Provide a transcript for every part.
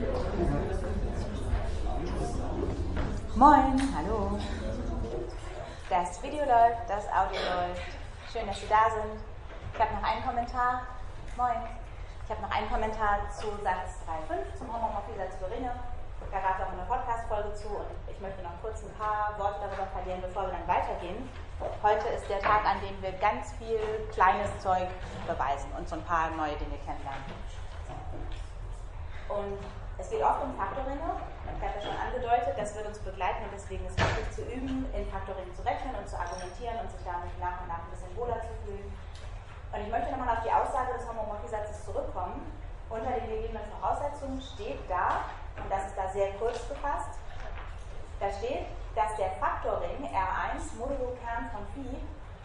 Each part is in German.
Moin, hallo. Das Video läuft, das Audio läuft. Schön, dass Sie da sind. Ich habe noch einen Kommentar. Moin. Ich habe noch einen Kommentar zu Satz 3.5 zum Homomorphie-Satz für Ringe. Da gab es auch eine Podcast-Folge zu und ich möchte noch kurz ein paar Worte darüber verlieren, bevor wir dann weitergehen. Heute ist der Tag, an dem wir ganz viel kleines Zeug beweisen und so ein paar neue Dinge kennenlernen. Und es geht oft um Faktorringe. Ich habe ja schon angedeutet, das wird uns begleiten und deswegen ist es wichtig zu üben, in Faktorringen zu rechnen und zu argumentieren und sich damit nach und nach ein bisschen wohler zu fühlen. Und ich möchte nochmal auf die Aussage des Homomorphie-Satzes zurückkommen. Unter den gegebenen Voraussetzungen steht da, und das ist da sehr kurz gefasst, da steht, dass der Faktorring R1 modulo Kern von Phi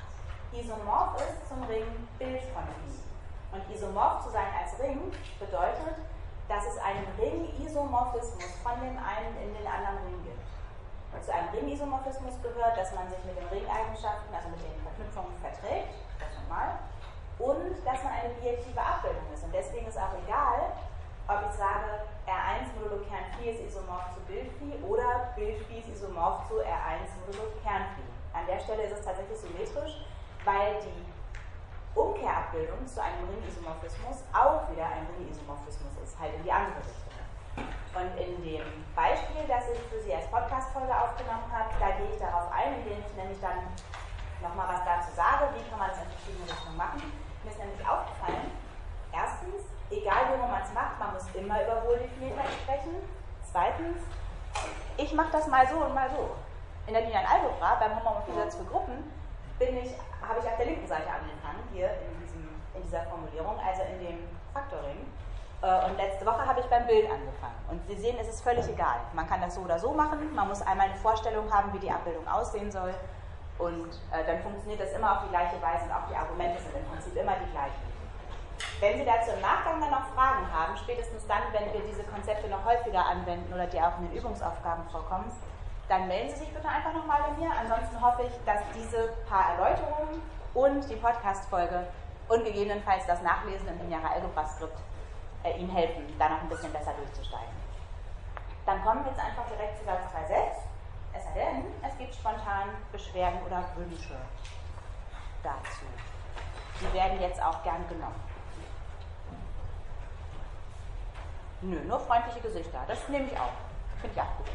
isomorph ist zum Ring Bild von Phi. Und isomorph zu sein als Ring bedeutet, dass es einen Ring-Isomorphismus von dem einen in den anderen Ring gibt. Und zu einem Ring-Isomorphismus gehört, dass man sich mit den Ringeigenschaften, also mit den Verknüpfungen verträgt, das nochmal, und dass man eine bijektive Abbildung ist. Und deswegen ist auch egal, ob ich sage, R1 modulo Kern Phi ist isomorph zu Bild Phi oder Bild Phi ist isomorph zu R1 modulo Kern Phi. An der Stelle ist es tatsächlich symmetrisch, weil die Umkehrabbildung zu einem Ring-Isomorphismus auch wieder ein Ring-Isomorphismus ist, halt in die andere Richtung. Und in dem Beispiel, das ich für Sie als Podcast-Folge aufgenommen habe, da gehe ich darauf ein, indem ich nämlich dann nochmal was dazu sage, wie kann man das in verschiedene Richtungen machen. Mir ist nämlich aufgefallen, erstens, egal wie man es macht, man muss immer über Wohldefiniertheit sprechen. Zweitens, ich mache das mal so und mal so. In der linearen Algebra, beim Homomorphie-Satz für Gruppen, habe ich auf der linken Seite angefangen, hier in dieser Formulierung, also in dem Faktorring. Und letzte Woche habe ich beim Bild angefangen. Und Sie sehen, es ist völlig egal. Man kann das so oder so machen. Man muss einmal eine Vorstellung haben, wie die Abbildung aussehen soll. Und dann funktioniert das immer auf die gleiche Weise und auch die Argumente sind im Prinzip immer die gleichen. Wenn Sie dazu im Nachgang dann noch Fragen haben, spätestens dann, wenn wir diese Konzepte noch häufiger anwenden oder die auch in den Übungsaufgaben vorkommen, dann melden Sie sich bitte einfach nochmal bei mir. Ansonsten hoffe ich, dass diese paar Erläuterungen und die Podcast-Folge und gegebenenfalls das Nachlesen im lineare Algebra-Skript Ihnen helfen, da noch ein bisschen besser durchzusteigen. Dann kommen wir jetzt einfach direkt zu Satz 3.6. Es sei denn, es gibt spontan Beschwerden oder Wünsche dazu. Die werden jetzt auch gern genommen. Nö, nur freundliche Gesichter. Das nehme ich auch. Finde ich auch gut.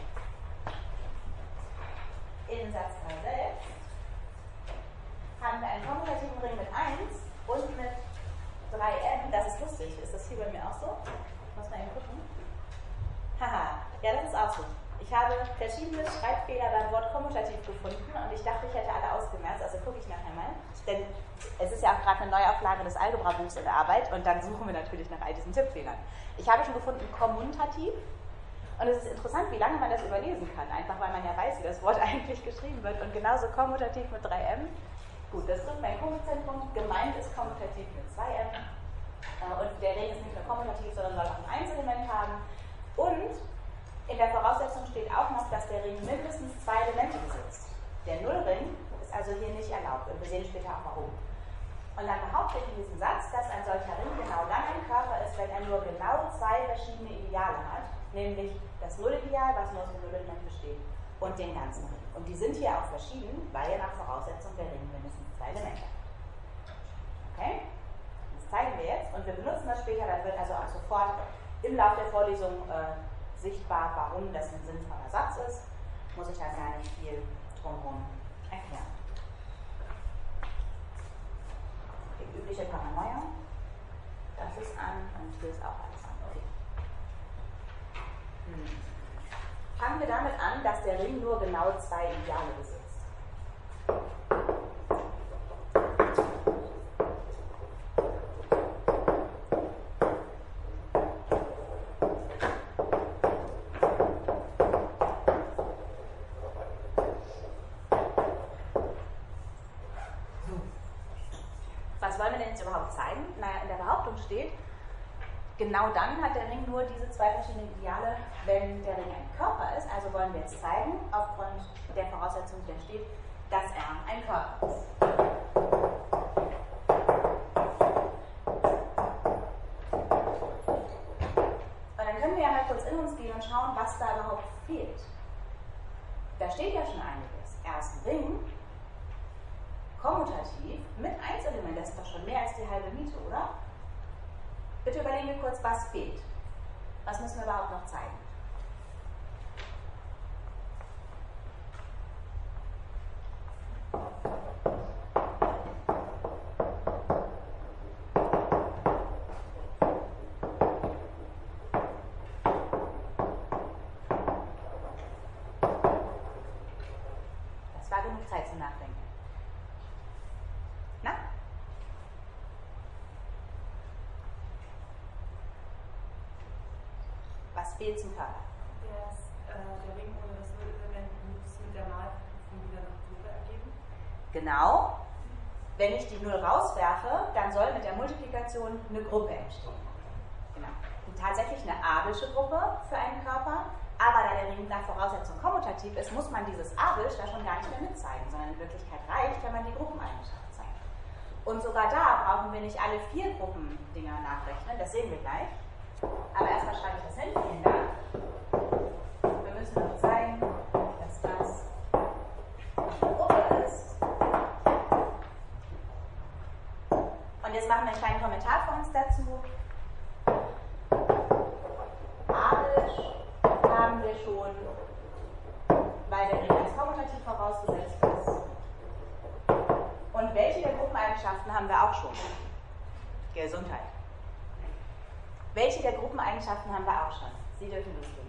In Satz 3.6 haben wir einen kommutativen Ring mit 1 und mit 3m. Das ist lustig. Ist das hier bei mir auch so? Muss man eben gucken. Haha, ja, das ist auch so. Ich habe verschiedene Schreibfehler beim Wort kommutativ gefunden und ich dachte, ich hätte alle ausgemerzt, also gucke ich nachher mal. Denn es ist ja auch gerade eine Neuauflage des Algebra-Buchs in der Arbeit und dann suchen wir natürlich nach all diesen Tippfehlern. Ich habe schon gefunden kommutativ und es ist interessant, wie lange man das überlesen kann, einfach weil man ja weiß, wie das Wort eigentlich geschrieben wird und genauso kommutativ mit 3m. Gut, das trifft mein Kommutationspunkt, gemeint ist kommutativ mit 2m und der Ring ist nicht nur kommutativ, sondern soll auch ein Einzelement haben und in der Voraussetzung steht auch noch, dass der Ring mindestens 2 Elemente besitzt. Der Nullring ist also hier nicht erlaubt und wir sehen später auch warum. Und dann behaupte ich in diesem Satz, dass ein solcher Ring genau dann ein Körper ist, wenn er nur genau 2 verschiedene Ideale hat, nämlich das Nullideal, was nur aus dem Nullelement besteht, und den ganzen Ring. Und die sind hier auch verschieden, weil ja nach Voraussetzung der Ring mindestens 2 Elemente hat. Okay? Das zeigen wir jetzt und wir benutzen das später, dann wird also auch sofort im Laufe der Vorlesung sichtbar, warum das ein sinnvoller Satz ist, muss ich dann gar nicht viel drumherum erklären. Die übliche Paranoia, das ist an und hier ist auch alles an. Okay. Fangen wir damit an, dass der Ring nur genau 2 Ideale besitzt. Was wollen wir denn jetzt überhaupt zeigen? Naja, in der Behauptung steht, genau dann hat der Ring nur diese 2 verschiedenen Ideale, wenn der Ring ein Körper ist. Also wollen wir jetzt zeigen, aufgrund der Voraussetzung, die da steht, dass er ein Körper ist. Und dann können wir ja mal kurz in uns gehen und schauen, was da überhaupt fehlt. Da steht ja schon einiges. Erst ein Ring, kommutativ, mit Einzelement, das ist doch schon mehr als die halbe Miete, oder? Bitte überlegen wir kurz, was fehlt. Was müssen wir überhaupt noch zeigen? Das war genug Zeit zum Nachdenken. Na? Was fehlt zum Körper? Der Ring oder das Nullelement muss mit der Malfunktion wieder eine Gruppe ergeben. Genau. Wenn ich die 0 rauswerfe, dann soll mit der Multiplikation eine Gruppe entstehen. Genau. Und tatsächlich eine abelsche Gruppe für einen Körper, aber da der Ring nach Voraussetzung kommutativ ist, muss man dieses abelsch da schon gar nicht mehr mitzeigen, sondern in Wirklichkeit reicht, wenn man die Gruppeneigenschaft zeigt. Und sogar da brauchen wir nicht alle 4 Gruppendinger nachrechnen, das sehen wir gleich. Aber erstmal schreibe ich das hin, vielen Dank. Wir müssen noch zeigen, dass das eine Gruppe ist. Und jetzt machen wir einen kleinen Kommentar für uns dazu. Abelsch haben wir schon, weil der Ring als kommutativ vorausgesetzt ist. Und welche der Gruppeneigenschaften haben wir auch schon? Gesundheit. Welche der Gruppeneigenschaften haben wir auch schon? Sie dürfen loslegen.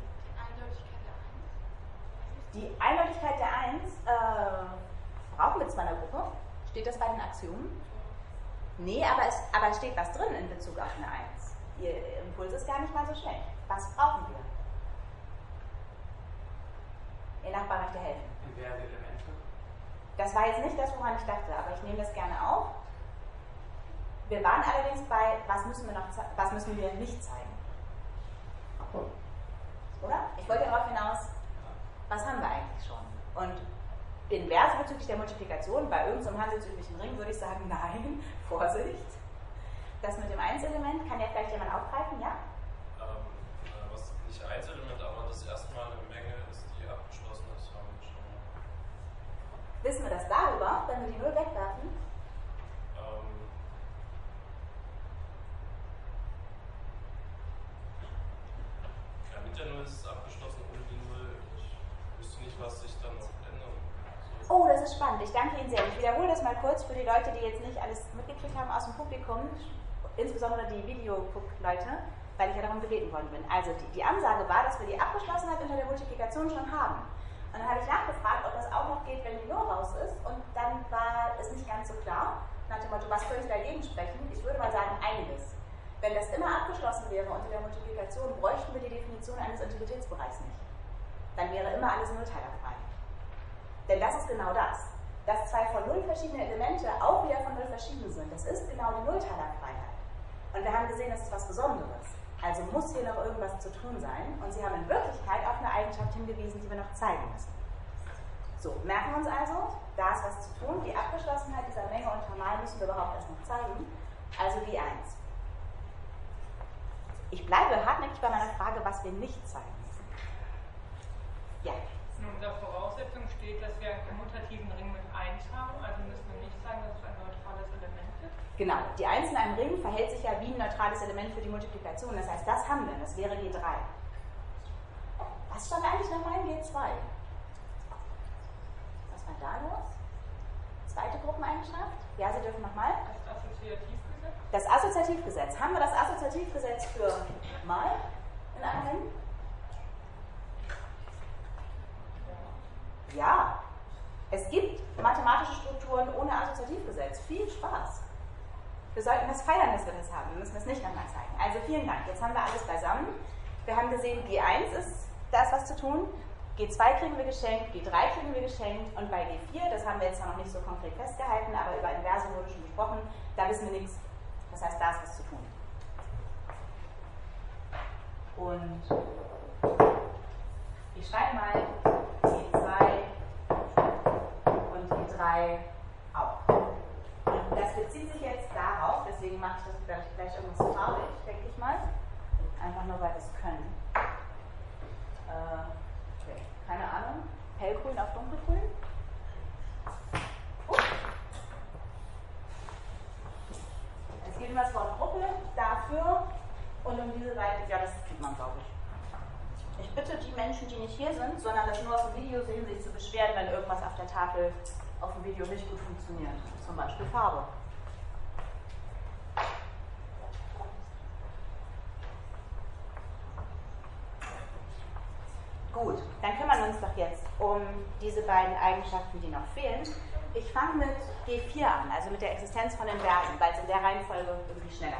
Die Eindeutigkeit der 1 brauchen wir zwar in der Gruppe. Steht das bei den Axiomen? Nee, aber es steht was drin in Bezug auf eine 1. Ihr Impuls ist gar nicht mal so schlecht. Was brauchen wir? Ihr Nachbar möchte helfen. Inverse Elemente. Das war jetzt nicht das, woran ich dachte, aber ich nehme das gerne auf. Wir waren allerdings bei, was müssen wir nicht zeigen? Oder? Ich wollte darauf hinaus, was haben wir eigentlich schon? Und Inverse bezüglich der Multiplikation, bei irgendeinem handelsüblichen Ring würde ich sagen, nein, Vorsicht. Das mit dem Einzelement, kann ja vielleicht jemand aufgreifen, ja? Was nicht Einzelement, aber das erstmal eine Menge ist, die abgeschlossen ist, haben wir schon. Wissen wir das darüber, wenn wir die 0 wegwerfen? Ja, mit der 0 ist es abgeschlossen, ohne die 0. Ich wüsste nicht, was sich dann noch ändert. So. Oh, das ist spannend. Ich danke Ihnen sehr. Ich wiederhole das mal kurz für die Leute, die jetzt nicht alles mitgekriegt haben aus dem Publikum, insbesondere die Videoguck-Leute, weil ich ja darum gebeten worden bin. Also die Ansage war, dass wir die Abgeschlossenheit unter der Multiplikation schon haben. Und dann habe ich nachgefragt, ob das auch noch geht, wenn die 0 raus ist. Und dann war es nicht ganz so klar. Nach dem Motto, was könnte dagegen sprechen? Ich würde mal sagen, einiges. Wenn das immer abgeschlossen wäre unter der Multiplikation, bräuchten wir die Definition eines Integritätsbereichs nicht. Dann wäre immer alles nullteilerfrei. Denn das ist genau das. Dass 2 von 0 verschiedene Elemente auch wieder von 0 verschieden sind. Das ist genau die Nullteilerfreiheit. Und wir haben gesehen, das ist was Besonderes. Also muss hier noch irgendwas zu tun sein. Und Sie haben in Wirklichkeit auf eine Eigenschaft hingewiesen, die wir noch zeigen müssen. So, merken wir uns also, da ist was zu tun. Die Abgeschlossenheit dieser Menge unter Mal müssen wir überhaupt erst noch zeigen. Also die 1. Ich bleibe hartnäckig bei meiner Frage, was wir nicht zeigen müssen. Ja. In der Voraussetzung steht, dass wir einen kommutativen Ring mit 1 haben, also müssen wir nicht sagen, dass es ein neutrales Element ist. Genau, die 1 in einem Ring verhält sich ja wie ein neutrales Element für die Multiplikation. Das heißt, das haben wir, das wäre G3. Was stand eigentlich nochmal in G2? Was war da los? Zweite Gruppeneigenschaft? Ja, Sie dürfen nochmal. Das Assoziativgesetz? Das Assoziativgesetz. Haben wir das Assoziativgesetz für mal in einem Ring? Ja. Es gibt mathematische Strukturen ohne Assoziativgesetz. Viel Spaß. Wir sollten das feiern, dass wir das haben. Wir müssen das nicht nochmal zeigen. Also vielen Dank. Jetzt haben wir alles beisammen. Wir haben gesehen, G1 ist, da ist was zu tun. G2 kriegen wir geschenkt, G3 kriegen wir geschenkt und bei G4, das haben wir jetzt noch nicht so konkret festgehalten, aber über Inverse wurde schon gesprochen, da wissen wir nichts. Das heißt, da ist was zu tun. Und ich schreibe mal G2 und G3 auch. Und das bezieht sich jetzt darauf, deswegen mache ich das gleich irgendwas traurig, denke ich mal. Einfach nur, weil wir es können. hellgrün auf dunkelgrün. Es geht um das Wort Gruppe dafür und um diese beiden, ja, das sieht man, glaube ich. Ich bitte die Menschen, die nicht hier sind, sondern das nur auf dem Video sehen, sich zu beschweren, wenn irgendwas auf der Tafel auf dem Video nicht gut funktioniert. Zum Beispiel Farbe. Gut, dann kümmern wir uns doch jetzt um diese beiden Eigenschaften, die noch fehlen. Ich fange mit G4 an, also mit der Existenz von Inversen, weil es in der Reihenfolge irgendwie schneller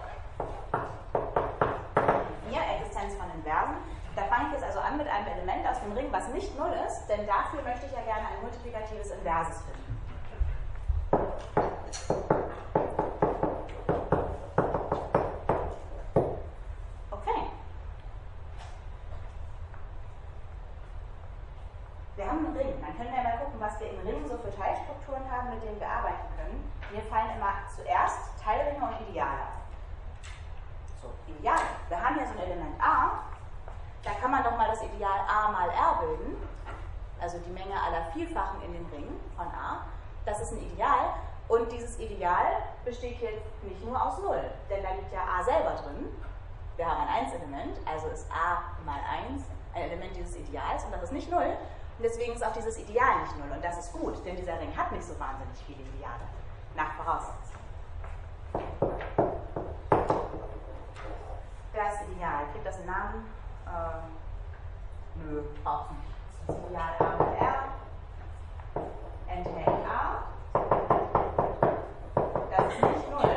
geht. Hier, Existenz von Inversen. Da fange ich jetzt also an mit einem Element aus dem Ring, was nicht 0 ist, denn dafür möchte ich ja gerne ein multiplikatives Inverses finden. Okay. Wir haben einen Ring. Dann können wir mal gucken, was wir im Ring so für Teilstrukturen haben, mit denen wir arbeiten können. Mir fallen immer zuerst Teilringe und Ideale ein. So, Ideale. Wir haben hier so ein Element A. Da kann man doch mal das Ideal A mal R bilden, also die Menge aller Vielfachen in dem Ring von A. Das ist ein Ideal und dieses Ideal besteht jetzt nicht nur aus 0, denn da liegt ja A selber drin. Wir haben ein 1-Element, also ist A mal 1 ein Element dieses Ideals und das ist nicht 0 und deswegen ist auch dieses Ideal nicht 0 und das ist gut, denn dieser Ring hat nicht so wahnsinnig viele Ideale, nach Voraussetzung. Das Ideal, kriegt das einen Namen? Nö, braucht nicht. Das Ideal A mal R enthält A. Das ist nicht 0.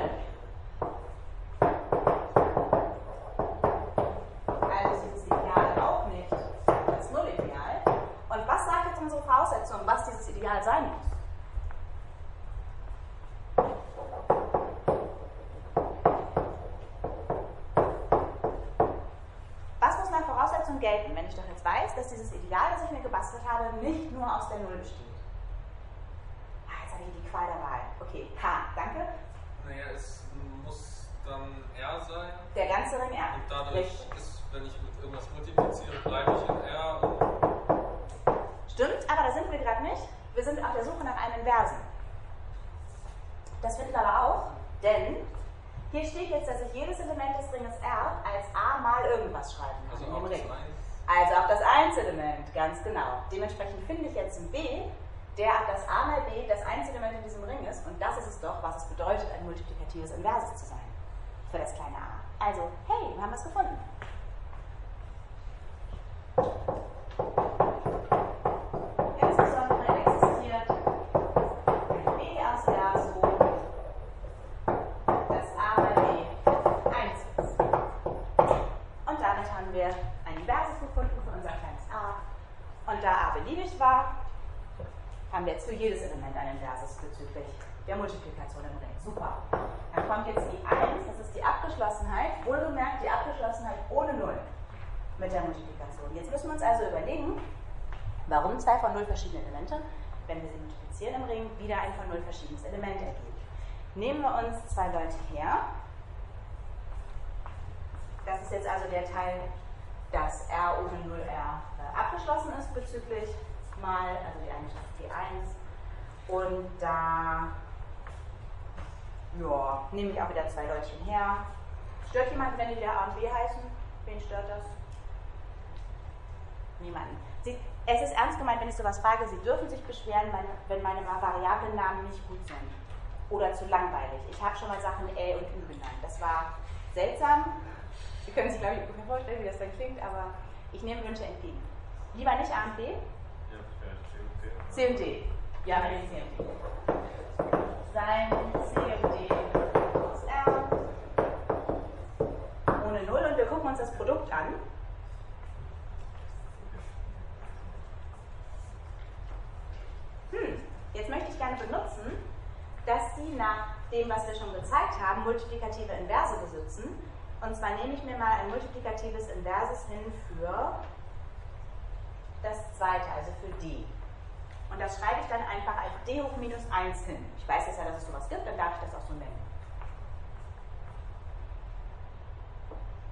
Also ist dieses Ideal auch nicht das Null-Ideal. Und was sagt jetzt unsere Voraussetzung, was dieses Ideal sein muss? Gelten, wenn ich doch jetzt weiß, dass dieses Ideal, das ich mir gebastelt habe, nicht nur aus der Null besteht. Ah, jetzt habe ich die Qual der Wahl. Okay, K, danke. Naja, es muss dann R sein. Der ganze Ring R. Und dadurch ist, wenn ich mit irgendwas multipliziere, bleibe ich in R. Stimmt, aber da sind wir gerade nicht. Wir sind auf der Suche nach einem Inversen. Das wird aber auch, denn hier steht jetzt, dass ich jedes Element des Ringes R als A mal irgendwas schreiben kann. Also in dem auch Ring. das 1. Also auch das 1-Element, ganz genau. Dementsprechend finde ich jetzt ein B, der das A mal B das 1-Element in diesem Ring ist. Und das ist es doch, was es bedeutet, ein multiplikatives Inverses zu sein. Für das kleine A. Also, hey, wir haben was gefunden. Insbesondere existiert ein B aus R so, dass A mal B 1 ist. Und damit haben wir ein Inverses gefunden für unser kleines A. Und da A beliebig war, haben wir jetzt für jedes Element ein Inverses bezüglich der Multiplikation im Ring. Super. Dann kommt jetzt die 1, das ist die Abgeschlossenheit, wohlgemerkt die Abgeschlossenheit ohne 0 mit der Multiplikation. Jetzt müssen wir uns also überlegen, warum 2 von 0 verschiedene Elemente, wenn wir sie multiplizieren im Ring, wieder ein von 0 verschiedenes Element ergeben. Nehmen wir uns 2 Leute her. Das ist jetzt also der Teil, dass R ohne 0R abgeschlossen ist bezüglich mal, also die Eigenschaft T1. Und da ja, nehme ich auch wieder 2 Leutchen her. Stört jemand, wenn die wieder A und B heißen? Wen stört das? Niemanden. Es ist ernst gemeint, wenn ich sowas frage, Sie dürfen sich beschweren, wenn meine Variablennamen nicht gut sind oder zu langweilig. Ich habe schon mal Sachen Ä und Ü genannt. Das war seltsam. Sie können sich, glaube ich, ungefähr vorstellen, wie das dann klingt, aber ich nehme Wünsche entgegen. Lieber nicht A und B? Ja, C und D. Ja, wir nehmen C und D. Sein C und D aus R ohne 0 und wir gucken uns das Produkt an. Jetzt möchte ich gerne benutzen, dass Sie nach dem, was wir schon gezeigt haben, multiplikative Inverse besitzen. Und zwar nehme ich mir mal ein multiplikatives Inverses hin für das zweite, also für D. Und das schreibe ich dann einfach als D hoch minus 1 hin. Ich weiß jetzt ja, dass es sowas gibt, dann darf ich das auch so nennen.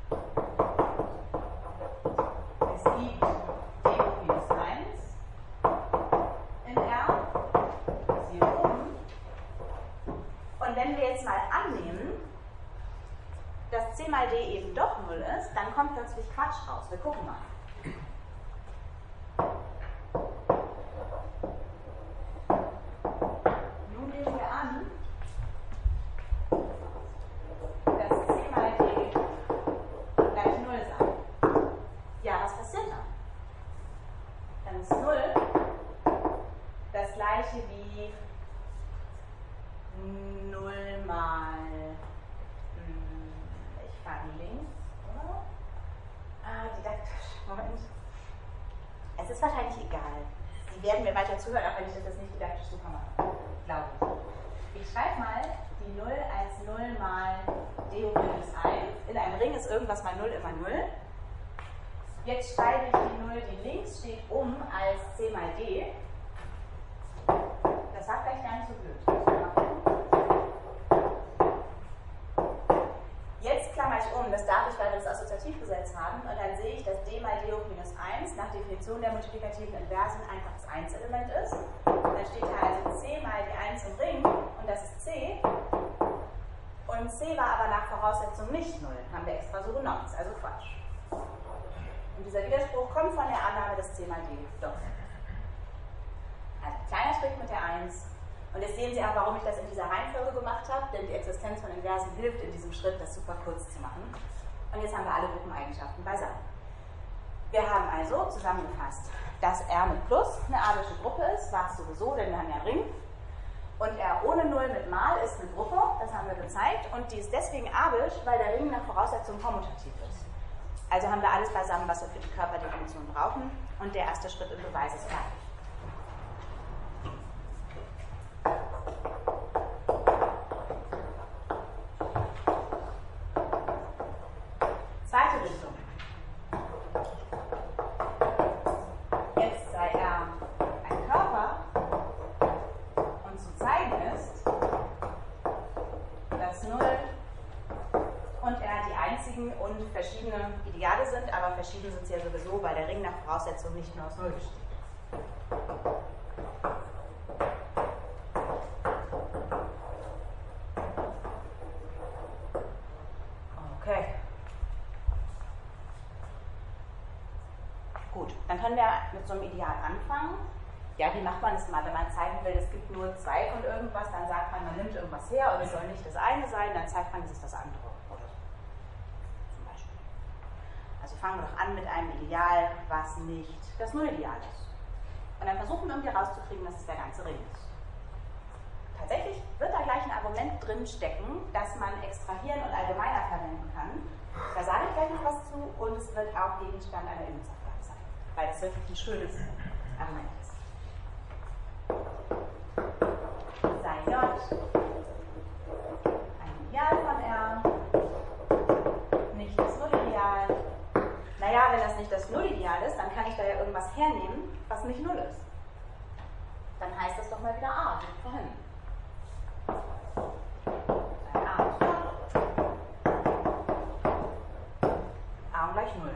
Es gibt D hoch minus 1 d eben doch 0 ist, dann kommt plötzlich Quatsch raus. Wir gucken mal. Nun nehmen wir an, dass c mal d gleich 0 sein. Ja, was passiert dann? Dann ist 0 das gleiche wie 0 mal, ich fange links, oder? Didaktisch, Moment. Es ist wahrscheinlich egal. Sie werden mir weiter zuhören, auch wenn ich das jetzt nicht didaktisch super mache. Glaube ich. Ich schreibe mal die 0 als 0 mal d hoch minus 1. In einem Ring ist irgendwas mal 0 immer 0. Jetzt schreibe ich die 0, die links steht, als c mal d. Das war vielleicht gar nicht so blöd. Jetzt klammer ich um, das darf ich, weil wir das Assoziativgesetz haben, und dann sehe ich, dass d mal d hoch minus 1 nach Definition der multiplikativen Inversen einfach das 1-Element ist. Dann steht da also c mal die 1 im Ring, und das ist c. Und c war aber nach Voraussetzung nicht 0. Haben wir extra so genommen. Das ist also Quatsch. Und dieser Widerspruch kommt von der Annahme, dass c mal d doch. Also kleiner Strich mit der 1. Und jetzt sehen Sie auch, warum ich das in dieser Reihenfolge gemacht habe, denn die Existenz von Inversen hilft in diesem Schritt, das super kurz zu machen. Und jetzt haben wir alle Gruppeneigenschaften beisammen. Wir haben also zusammengefasst, dass R mit Plus eine abelsche Gruppe ist, war es sowieso, denn wir haben ja einen Ring. Und R ohne 0 mit Mal ist eine Gruppe, das haben wir gezeigt. Und die ist deswegen abelsch, weil der Ring nach Voraussetzung kommutativ ist. Also haben wir alles beisammen, was wir für die Körperdefinition brauchen. Und der erste Schritt im Beweis ist fertig. Zweite Richtung. Jetzt sei R ein Körper und zu zeigen ist, dass 0 und R die einzigen und verschiedene Ideale sind, aber verschieden sind sie ja sowieso, weil der Ring nach Voraussetzung nicht nur aus 0 besteht. Okay. Gut, dann können wir mit so einem Ideal anfangen. Ja, wie macht man das mal? Wenn man zeigen will, es gibt nur 2 von irgendwas, dann sagt man, man nimmt irgendwas her und es soll nicht das eine sein, dann zeigt man, es ist das andere. Oder so. Zum Beispiel. Also fangen wir doch an mit einem Ideal, was nicht das Nullideal ist. Und dann versuchen wir irgendwie rauszukriegen, dass es der ganze Ring ist. Tatsächlich wird da gleich ein Argument drin stecken, das man extrahieren und allgemeiner verwenden kann. Da sage ich gleich noch was zu, und es wird auch Gegenstand einer Übungsabfrage sein, weil es wirklich ein schönes Argument ist. Sei J ein Ideal von R, nicht das Nullideal. Naja, wenn das nicht das Nullideal ist, dann kann ich da ja irgendwas hernehmen, was nicht 0 ist. Dann heißt das doch mal wieder A, wie vorhin. A gleich 0.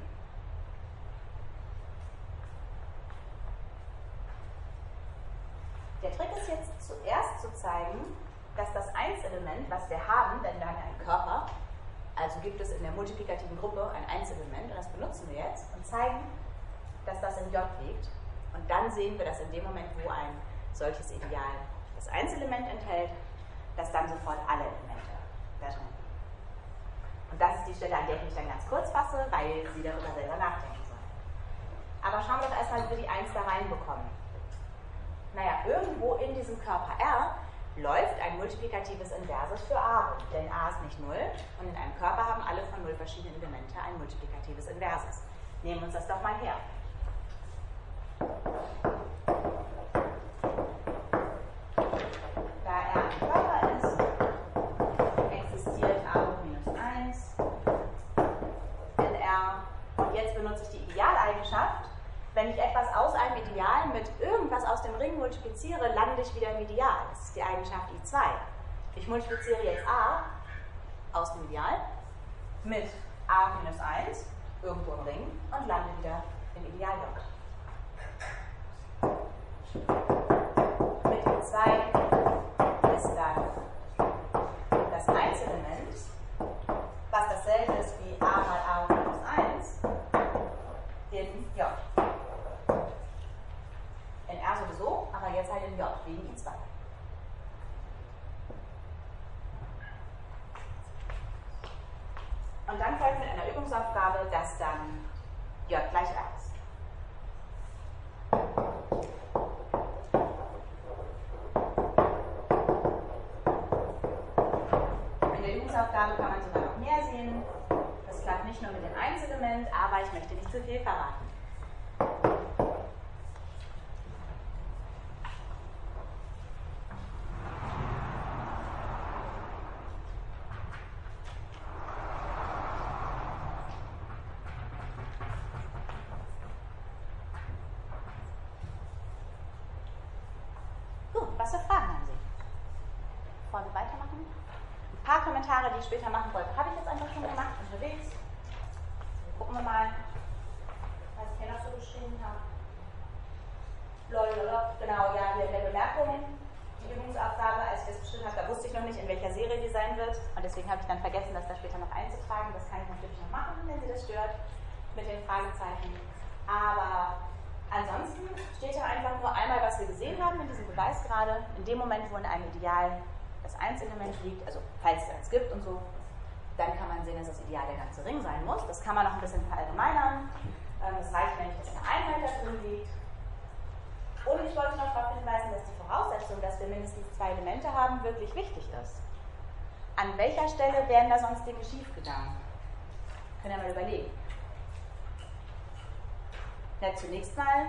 Der Trick ist jetzt zuerst zu zeigen, dass das 1-Element, was wir haben, denn wir haben ja einen Körper, also gibt es in der multiplikativen Gruppe ein 1-Element, und das benutzen wir jetzt und zeigen, dass das in J liegt. Und dann sehen wir, dass in dem Moment, wo ein solches Ideal das 1-Element enthält, dass dann sofort alle Elemente da drin sind. Und das ist die Stelle, an der ich mich dann ganz kurz fasse, weil Sie darüber selber nachdenken sollen. Aber schauen wir doch erstmal, wie wir die 1 da reinbekommen. Naja, irgendwo in diesem Körper R läuft ein multiplikatives Inverses für A rum, denn A ist nicht 0 und in einem Körper haben alle von 0 verschiedene Elemente ein multiplikatives Inverses. Nehmen wir uns das doch mal her. Da R ein Körper ist, existiert A hoch minus 1 in R. Und jetzt benutze ich die Idealeigenschaft. Wenn ich etwas aus einem Ideal mit irgendwas aus dem Ring multipliziere, lande ich wieder im Ideal. Das ist die Eigenschaft I2. Ich multipliziere jetzt A aus dem Ideal mit A minus 1, irgendwo im Ring, und lande wieder im Ideal J. Mit I2 ist dann das 1-Element, was dasselbe wegen I2. Und dann folgt mit einer Übungsaufgabe, dass dann J gleich A ist. In der Übungsaufgabe kann man sogar noch mehr sehen. Das klappt nicht nur mit dem Einzelement, aber ich möchte nicht zu viel verraten. Was für Fragen haben Sie? Bevor wir weitermachen? Ein paar Kommentare, die ich später machen wollte, habe ich jetzt einfach schon gemacht, unterwegs. Gucken wir mal, was ich hier noch so geschrieben habe. Genau, ja, hier in der Bemerkung, die Übungsaufgabe, als ich das geschrieben habe, da wusste ich noch nicht, in welcher Serie die sein wird. Und deswegen habe ich dann vergessen, das da später noch einzutragen. Das kann ich natürlich noch machen, wenn Sie das stört, mit den Fragezeichen. Aber ansonsten steht da einfach nur einmal, was wir gesehen haben in diesem Beweis gerade. In dem Moment, wo in einem Ideal das 1-Element liegt, also falls es eins gibt und so, dann kann man sehen, dass das Ideal der ganze Ring sein muss. Das kann man noch ein bisschen verallgemeinern. Es reicht, wenn nicht, dass eine Einheit da drin liegt. Und ich wollte noch darauf hinweisen, dass die Voraussetzung, dass wir mindestens 2 Elemente haben, wirklich wichtig ist. An welcher Stelle wären da sonst Dinge schiefgegangen? Können wir mal überlegen. Ja, zunächst mal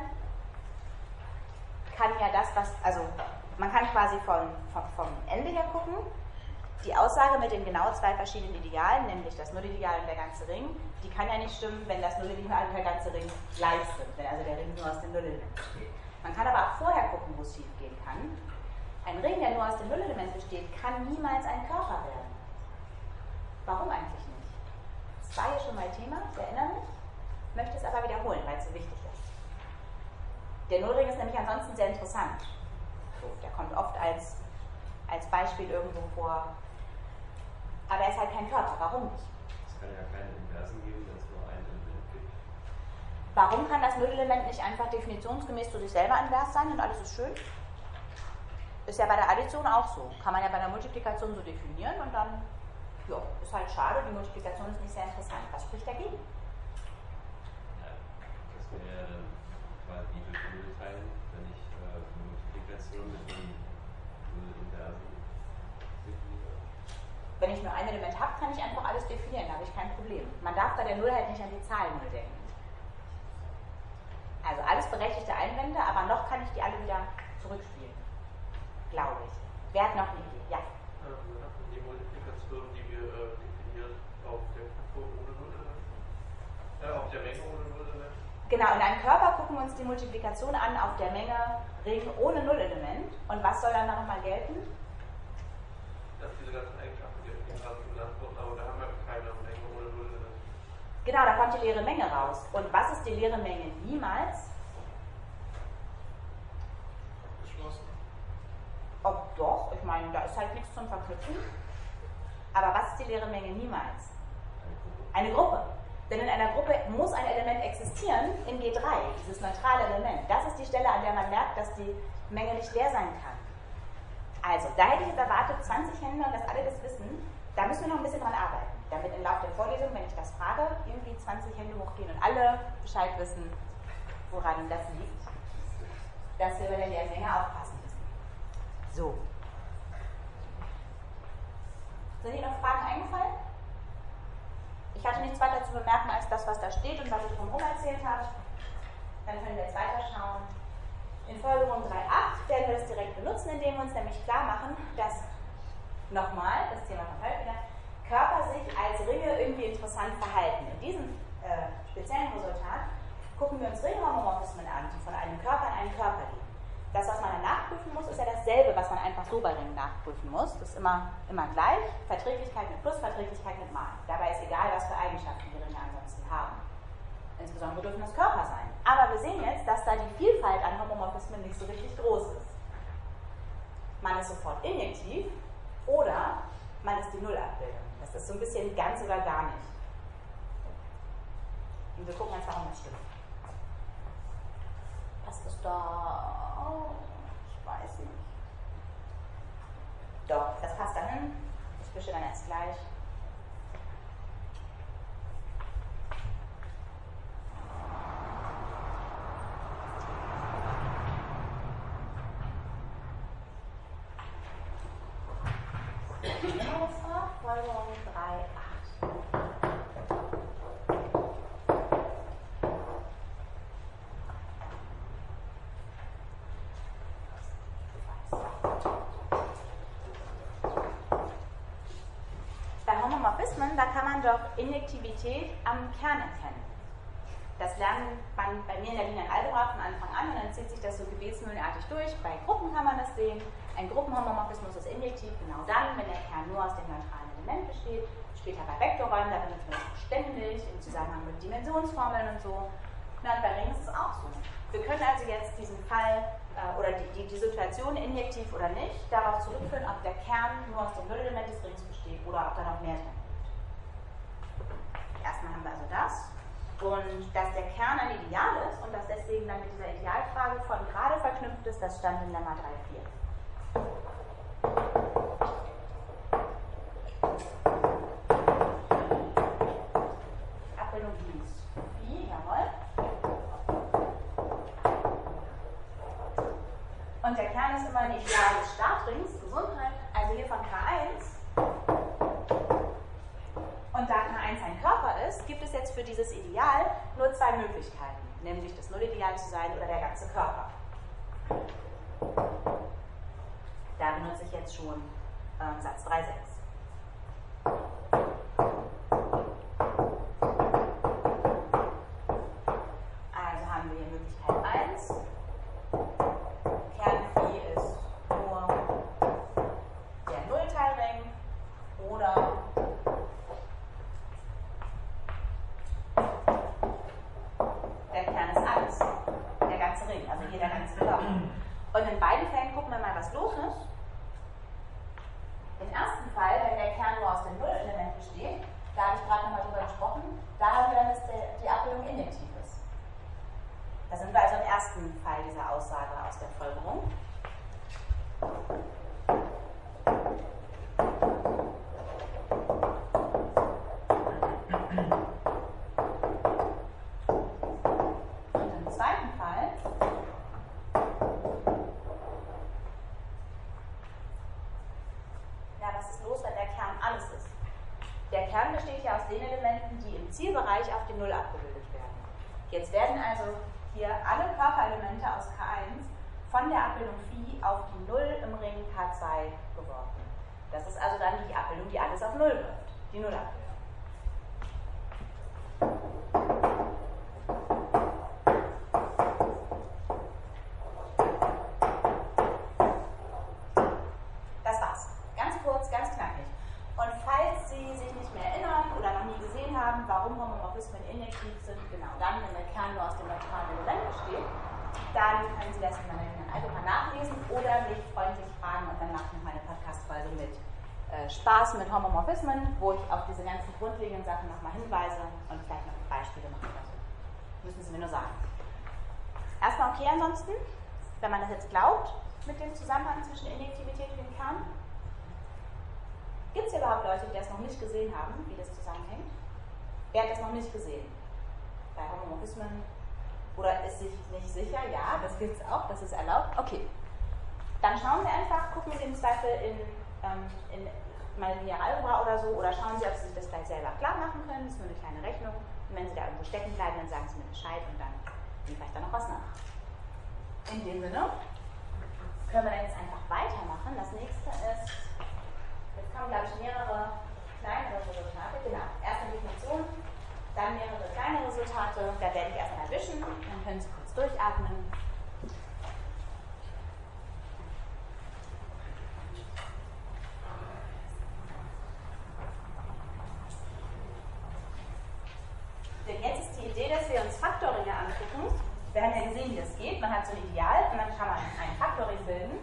kann ja das, also man kann quasi vom Ende her gucken, die Aussage mit den genau 2 verschiedenen Idealen, nämlich das Nullideal und der ganze Ring, die kann ja nicht stimmen, wenn das Nullideal und der ganze Ring gleich sind, wenn also der Ring nur aus den Nullelementen besteht. Man kann aber auch vorher gucken, wo es schief gehen kann. Ein Ring, der nur aus dem Nullelement besteht, kann niemals ein Körper werden. Warum eigentlich nicht? Das war ja schon mal Thema, ich erinnere mich, möchte es aber wiederholen, weil es so wichtig ist. Der Nullring ist nämlich ansonsten sehr interessant. So, der kommt oft als Beispiel irgendwo vor. Aber er ist halt kein Körper. Warum nicht? Es kann ja keine Inversen geben, wenn es nur ein Element gibt. Warum kann das Nullelement nicht einfach definitionsgemäß zu sich selber invers sein und alles ist schön? Ist ja bei der Addition auch so. Kann man ja bei der Multiplikation so definieren und dann, ja, ist halt schade, die Multiplikation ist nicht sehr interessant. Was spricht dagegen? Ja, das wäre ja dann quasi durch Null teilen, wenn ich eine Multiplikation mit einem Null-Inversen definiere. Wenn ich nur ein Element habe, kann ich einfach alles definieren, da habe ich kein Problem. Man darf bei der Null halt nicht an die Zahl Null denken. Also alles berechtigte Einwände, aber noch kann ich die alle wieder zurückspielen. Glaube ich. Wer hat noch eine Idee? Ja. Wir hatten die Multiplikation, die wir definiert auf der Faktor ohne Nullelement. Auf der Menge ohne Nullelement. Genau, in einem Körper gucken wir uns die Multiplikation an auf der Menge Ring ohne Nullelement. Und was soll dann da nochmal gelten? Dass diese ganzen Eigenschaften, die gerade genannt wurden, aber da haben wir keine Menge ohne Nullelement. Genau, da kommt die leere Menge raus. Und was ist die leere Menge niemals? Geschlossen. Ob doch, ich meine, da ist halt nichts zum Verknüpfen. Aber was ist die leere Menge niemals? Eine Gruppe. Denn in einer Gruppe muss ein Element existieren in G3, dieses neutrale Element. Das ist die Stelle, an der man merkt, dass die Menge nicht leer sein kann. Also, da hätte ich jetzt erwartet, 20 Hände und dass alle das wissen. Da müssen wir noch ein bisschen dran arbeiten. Damit im Laufe der Vorlesung, wenn ich das frage, irgendwie 20 Hände hochgehen und alle Bescheid wissen, woran das liegt. Dass wir bei der leeren Menge aufpassen müssen. So. Sind Ihnen noch Fragen eingefallen? Ich hatte nichts weiter zu bemerken als das, was da steht und was ich drumherum erzählt habe. Dann können wir jetzt weiterschauen. In Folgerung 3.8 werden wir das direkt benutzen, indem wir uns nämlich klar machen, dass, nochmal, das Thema von heute wieder, Körper sich als Ringe irgendwie interessant verhalten. In diesem speziellen Resultat gucken wir uns Ringhomomorphismen an, die von einem Körper in einen Körper liegen. Das, was man dann nachprüfen muss, ist ja dasselbe, was man einfach so bei Ringen nachprüfen muss. Das ist immer gleich. Verträglichkeit mit Plus, Verträglichkeit mit Mal. Dabei ist egal, was für Eigenschaften die Ringe ansonsten haben. Insbesondere dürfen das Körper sein. Aber wir sehen jetzt, dass da die Vielfalt an Homomorphismen nicht so richtig groß ist. Man ist sofort injektiv oder man ist die Nullabbildung. Das ist so ein bisschen ganz oder gar nicht. Und wir gucken jetzt, warum das stimmt. Passt das da? Oh, weiß nicht. Doch, das passt dahin. Ich wische dann jetzt gleich. Folgerung 3,8. Bei Homomorphismen, da kann man doch Injektivität am Kern erkennen. Das lernt man bei mir in der linearen Algebra von Anfang an und dann zieht sich das so gebetsmühlenartig durch. Bei Gruppen kann man das sehen. Ein Gruppenhomomorphismus ist injektiv genau dann, wenn der Kern nur aus dem neutralen Element besteht. Später bei Vektorräumen, da benutzen wir das ständig im Zusammenhang mit Dimensionsformeln und so. Na, und bei Ringen ist es auch so. Wir können also jetzt diesen Fall oder die Situation injektiv oder nicht darauf zurückführen, ob der Kern nur aus dem Nullelement des Rings besteht oder ob da noch mehr drin liegt. Erstmal haben wir also das. Und dass der Kern ein Ideal ist und dass deswegen dann mit dieser Idealfrage von gerade verknüpft ist, das stand in Lemma 3,4. Abbildung links. Phi, jawohl. Und der Kern ist immer ein Ideal des Startrings, Gesundheit, also hier von K1. Und da K1 ein Körper ist, gibt es jetzt für dieses Ideal nur zwei Möglichkeiten, nämlich das Nullideal zu sein oder der ganze Körper. Da benutze ich jetzt schon Satz 3,6. Also haben wir hier Möglichkeit 1. Kernphi ist nur der Nullteilring oder der Kern ist alles, der ganze Ring, also hier der ganze Körper. Und in beiden Fällen gucken wir mal, was los ist. Im ersten Fall, wenn der Kern nur aus dem Nullelement besteht, da habe ich gerade nochmal drüber gesprochen, da haben wir dann, dass die Abbildung injektiv ist. Da sind wir also im ersten Fall dieser Aussage aus der Folgerung. Und im zweiten Fall was ist los, wenn der Kern alles ist? Der Kern besteht ja aus den Elementen, die im Zielbereich auf die Null abgebildet werden. Jetzt werden also hier alle Körperelemente aus K1 von der Abbildung Phi auf die Null im Ring K2 geworfen. Das ist also dann die Abbildung, die alles auf Null wirft. Die Nullabbildung. Das war's. Ganz kurz, ganz knackig. Und falls Sie sich nicht mehr erinnern oder noch nie gesehen haben, warum Homomorphismen injektiv sind, genau dann, wenn der Kern nur aus dem neutralen Element besteht, dann können Sie das in meiner Algebra nachlesen oder mich freundlich fragen und dann mache ich noch meine Podcast-Folge mit Spaß mit Homomorphismen, wo ich auf diese ganzen grundlegenden Sachen nochmal hinweise und vielleicht noch Beispiele mache oder so. Müssen Sie mir nur sagen. Erstmal okay ansonsten, wenn man das jetzt glaubt, mit dem Zusammenhang zwischen Injektivität und dem Kern. Gibt es hier überhaupt Leute, die das noch nicht gesehen haben, wie das zusammenhängt? Wer hat das noch nicht gesehen? Bei Homomorphismen? Oder ist sich nicht sicher? Ja, das gibt es auch, das ist erlaubt. Okay. Dann schauen Sie einfach, gucken Sie im Zweifel in meine lineare Algebra oder so, oder schauen Sie, ob Sie sich das gleich selber klar machen können. Das ist nur eine kleine Rechnung. Und wenn Sie da irgendwo stecken bleiben, dann sagen Sie mir Bescheid und dann liefere ich da noch was nach. In dem Sinne können wir jetzt einfach weitermachen. Das nächste ist, jetzt kommen, glaube ich, mehrere kleinere Resultate. Genau, erste Definition, dann mehrere kleine Resultate. Da werde ich erstmal erwischen, dann können Sie kurz durchatmen. Denn jetzt ist die Idee, dass wir uns Faktorringe angucken. Wir haben ja gesehen, wie das geht. Man hat so ein Ideal und dann kann man einen Faktorring bilden.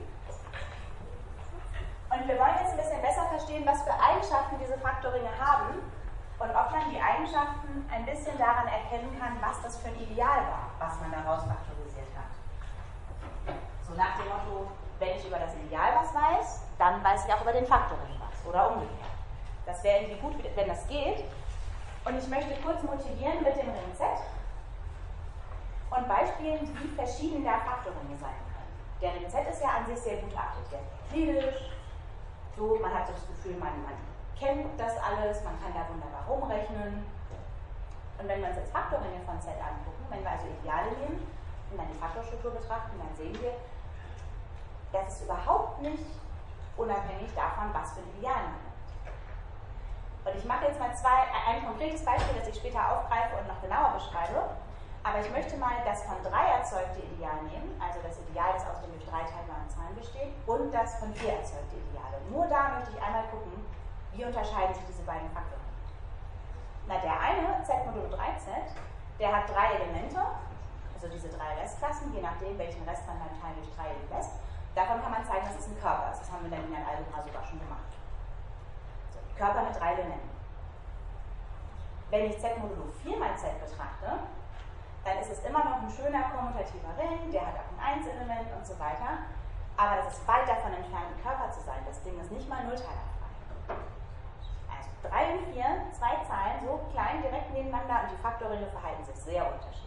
Und wir wollen jetzt ein bisschen besser verstehen, was für Eigenschaften diese Faktorringe haben und ob man die Eigenschaften ein bisschen daran erkennen kann, was das für ein Ideal war, was man daraus faktorisiert hat. So nach dem Motto, wenn ich über das Ideal was weiß, dann weiß ich auch über den Faktorring was oder umgekehrt. Das wäre irgendwie gut, wenn das geht. Und ich möchte kurz motivieren mit dem Ring Z und beispielen, wie verschieden da Faktorringe sein können. Der Ring Z ist ja an sich sehr gutachtig, der ist euklidische. So, man hat so das Gefühl, man kennt das alles, man kann da wunderbar rumrechnen. Und wenn wir uns jetzt Faktorringe von Z angucken, wenn wir also Ideale nehmen und dann die Faktorstruktur betrachten, dann sehen wir, das ist überhaupt nicht unabhängig davon, was für ein Ideal man nimmt. Und ich mache jetzt mal ein konkretes Beispiel, das ich später aufgreife und noch genauer beschreibe. Aber ich möchte mal das von 3 erzeugte Ideal nehmen, also das Ideal, das aus den durch 3 teilbaren Zahlen besteht, und das von 4 erzeugte Ideale. Nur da möchte ich einmal gucken, wie unterscheiden sich diese beiden Faktoren. Na, der eine, Z modulo 3Z, der hat 3 Elemente, also diese 3 Restklassen, je nachdem, welchen Rest man beim Teil durch 3 lässt. Davon kann man zeigen, dass es ein Körper ist. Das haben wir dann in der Algebra sogar schon gemacht. So, Körper mit 3 Elementen. Wenn ich Z modulo 4 mal Z betrachte, dann ist es immer noch ein schöner kommutativer Ring, der hat auch ein 1-Element und so weiter. Aber das ist weit davon entfernt, ein Körper zu sein. Das Ding ist nicht mal nullteilerfrei. Also 3 und 4, 2 Zahlen, so klein direkt nebeneinander, und die Faktorringe verhalten sich sehr unterschiedlich.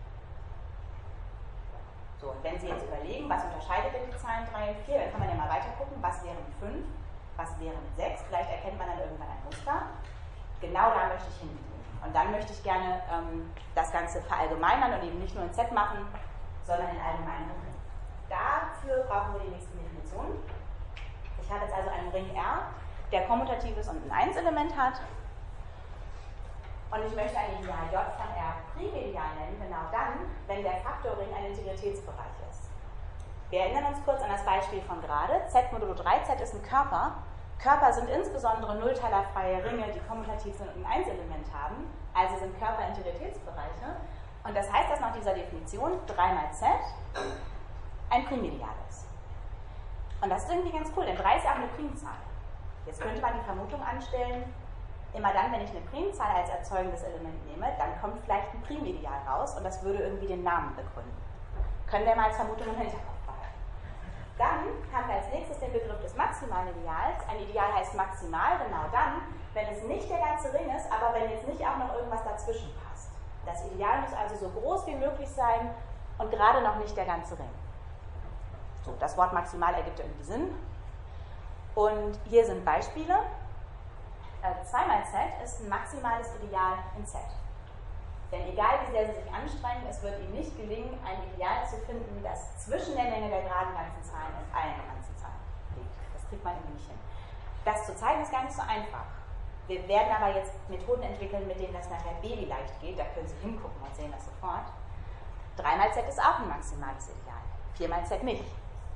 So, und wenn Sie jetzt überlegen, was unterscheidet denn die Zahlen 3 und 4, dann kann man ja mal weiter gucken, was wäre mit 5, was wäre mit 6. Vielleicht erkennt man dann irgendwann ein Muster. Genau da möchte ich hin. Und dann möchte ich gerne das Ganze verallgemeinern und eben nicht nur in Z machen, sondern in allgemeinen Ringen. Dafür brauchen wir die nächsten Definitionen. Ich habe jetzt also einen Ring R, der kommutativ ist und ein 1-Element hat. Und ich möchte ein Ideal J von R Primideal nennen, genau dann, wenn der Faktorring ein Integritätsbereich ist. Wir erinnern uns kurz an das Beispiel von gerade. Z modulo 3Z ist ein Körper. Körper sind insbesondere nullteilerfreie Ringe, die kommutativ sind und ein 1-Element haben, also sind Körper Integritätsbereiche. Und das heißt, dass nach dieser Definition 3 mal Z ein Primideal ist. Und das ist irgendwie ganz cool, denn 3 ist ja auch eine Primzahl. Jetzt könnte man die Vermutung anstellen, immer dann, wenn ich eine Primzahl als erzeugendes Element nehme, dann kommt vielleicht ein Primideal raus und das würde irgendwie den Namen begründen. Können wir mal als Vermutung im Hinterkopf behalten. Dann haben wir als nächstes den Begriff des Maximalideals. Ein Ideal heißt maximal genau dann, wenn es nicht der ganze Ring ist, aber wenn jetzt nicht auch noch irgendwas dazwischen passt. Das Ideal muss also so groß wie möglich sein und gerade noch nicht der ganze Ring. So, das Wort maximal ergibt irgendwie Sinn. Und hier sind Beispiele. 2 mal Z ist ein maximales Ideal in Z. Denn egal wie sehr Sie sich anstrengen, es wird Ihnen nicht gelingen, ein Ideal zu finden, das zwischen der Menge der geraden ganzen Zahlen und allen ganzen Zahlen liegt. Das kriegt man irgendwie nicht hin. Das zu zeigen ist gar nicht so einfach. Wir werden aber jetzt Methoden entwickeln, mit denen das nachher babyleicht geht. Da können Sie hingucken und sehen das sofort. 3 mal Z ist auch ein maximales Ideal. 4 mal Z nicht.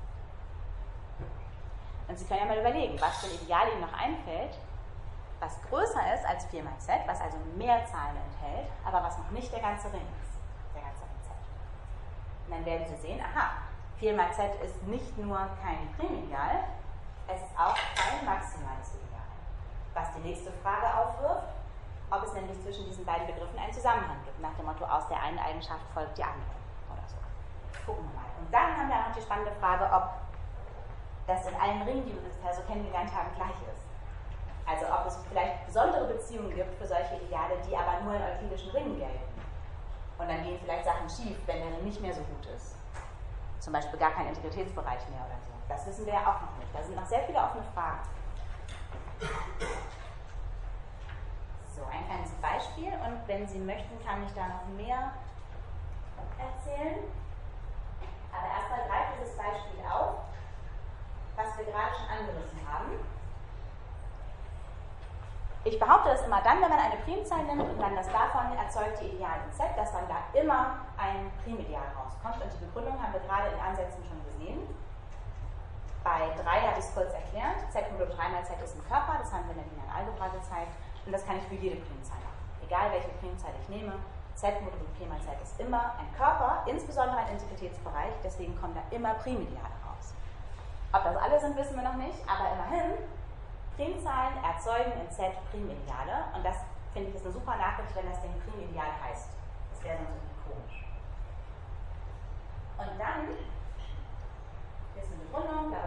Und Sie können ja mal überlegen, was für ein Ideal Ihnen noch einfällt, was größer ist als 4 mal Z, was also mehr Zahlen enthält, aber was noch nicht der ganze Ring ist, der ganze Ring Z. Und dann werden Sie sehen, aha, 4 mal Z ist nicht nur kein Primideal, es ist auch kein maximales Ideal. Was die nächste Frage aufwirft, ob es nämlich zwischen diesen beiden Begriffen einen Zusammenhang gibt, nach dem Motto, aus der einen Eigenschaft folgt die andere oder so. Gucken wir mal. Und dann haben wir auch noch die spannende Frage, ob das in allen Ringen, die wir bisher so kennengelernt haben, gleich ist. Also ob es vielleicht besondere Beziehungen gibt für solche Ideale, die aber nur in euklidischen Ringen gelten. Und dann gehen vielleicht Sachen schief, wenn der Ring nicht mehr so gut ist. Zum Beispiel gar kein Integritätsbereich mehr oder so. Das wissen wir ja auch noch nicht. Da sind noch sehr viele offene Fragen. So, ein kleines Beispiel. Und wenn Sie möchten, kann ich da noch mehr erzählen. Aber erstmal greift dieses Beispiel auf, was wir gerade schon angerissen haben. Ich behaupte es immer dann, wenn man eine Primzahl nimmt und dann das davon erzeugte Ideal in Z, dass dann da immer ein Primideal rauskommt. Und die Begründung haben wir gerade in Ansätzen schon gesehen. Bei 3 hatte ich es kurz erklärt. Z modulo 3 mal Z ist ein Körper, das haben wir in der linearen Algebra gezeigt. Und das kann ich für jede Primzahl machen. Egal welche Primzahl ich nehme, Z modulo P mal Z ist immer ein Körper, insbesondere ein Integritätsbereich, deswegen kommen da immer Primideale raus. Ob das alle sind, wissen wir noch nicht, aber immerhin, Primzahlen erzeugen in Z Primideale und das finde ich ist eine super Nachricht, wenn das Ding Primideal heißt. Das wäre sonst irgendwie komisch. Und dann, hier ist eine Begründung,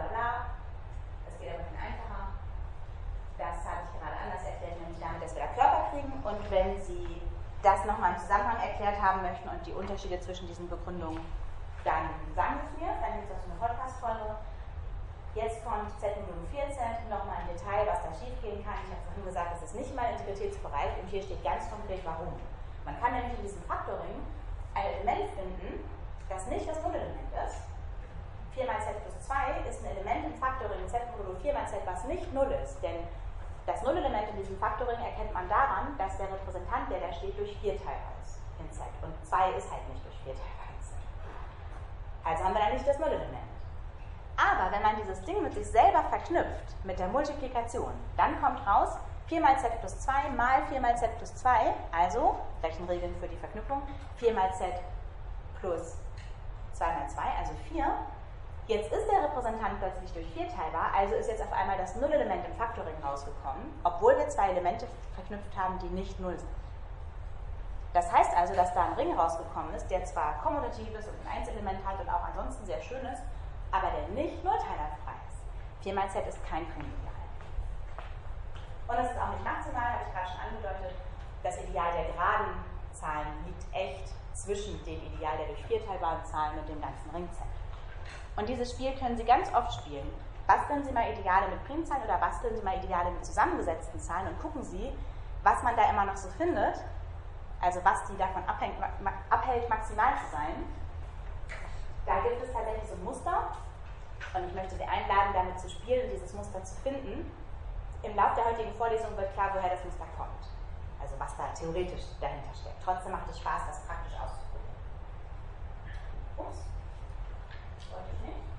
im Zusammenhang erklärt haben möchten und die Unterschiede zwischen diesen Begründungen, dann sagen Sie es mir, dann gibt es auch so eine Podcast-Folge. Jetzt kommt Z-Modul 14, nochmal im Detail, was da schief gehen kann. Ich habe vorhin gesagt, es ist nicht mal integritätsbereit und hier steht ganz konkret, warum. Man kann nämlich in diesem Factoring ein Element finden, das nicht das Nullelement ist. 4 mal Z plus 2 ist ein Element im Factoring Z-Modulo 4 mal Z, was nicht Null ist. Denn das Nullelement in diesem Factoring erkennt man daran, dass der Repräsentant, der da steht, durch 4 teilbar ist in Z. Und 2 ist halt nicht durch 4 teilbar in Z. Also haben wir da nicht das Nullelement. Aber wenn man dieses Ding mit sich selber verknüpft, mit der Multiplikation, dann kommt raus 4 mal Z plus 2 mal 4 mal Z plus 2, also Rechenregeln für die Verknüpfung, 4 mal Z plus 2 mal 2, also 4. Jetzt ist der Repräsentant plötzlich durch 4 teilbar, also ist jetzt auf einmal das Nullelement im Factoring rausgekommen, obwohl wir 2 Elemente verknüpft haben, die nicht Null sind. Das heißt also, dass da ein Ring rausgekommen ist, der zwar kommutativ ist und ein Einzelement hat und auch ansonsten sehr schön ist, aber der nicht nullteilerfrei ist. 4 mal Z ist kein Primideal. Und es ist auch nicht maximal, habe ich gerade schon angedeutet. Das Ideal der geraden Zahlen liegt echt zwischen dem Ideal der durch 4 teilbaren Zahlen und dem ganzen Ringzentrum. Und dieses Spiel können Sie ganz oft spielen. Basteln Sie mal Ideale mit Primzahlen oder basteln Sie mal Ideale mit zusammengesetzten Zahlen und gucken Sie, was man da immer noch so findet, also was die davon abhält, maximal zu sein. Da gibt es tatsächlich so ein Muster und ich möchte Sie einladen, damit zu spielen und dieses Muster zu finden. Im Laufe der heutigen Vorlesung wird klar, woher das Muster kommt. Also was da theoretisch dahinter steckt. Trotzdem macht es Spaß, das praktisch auszuprobieren. Ups. Das wollte ich nicht.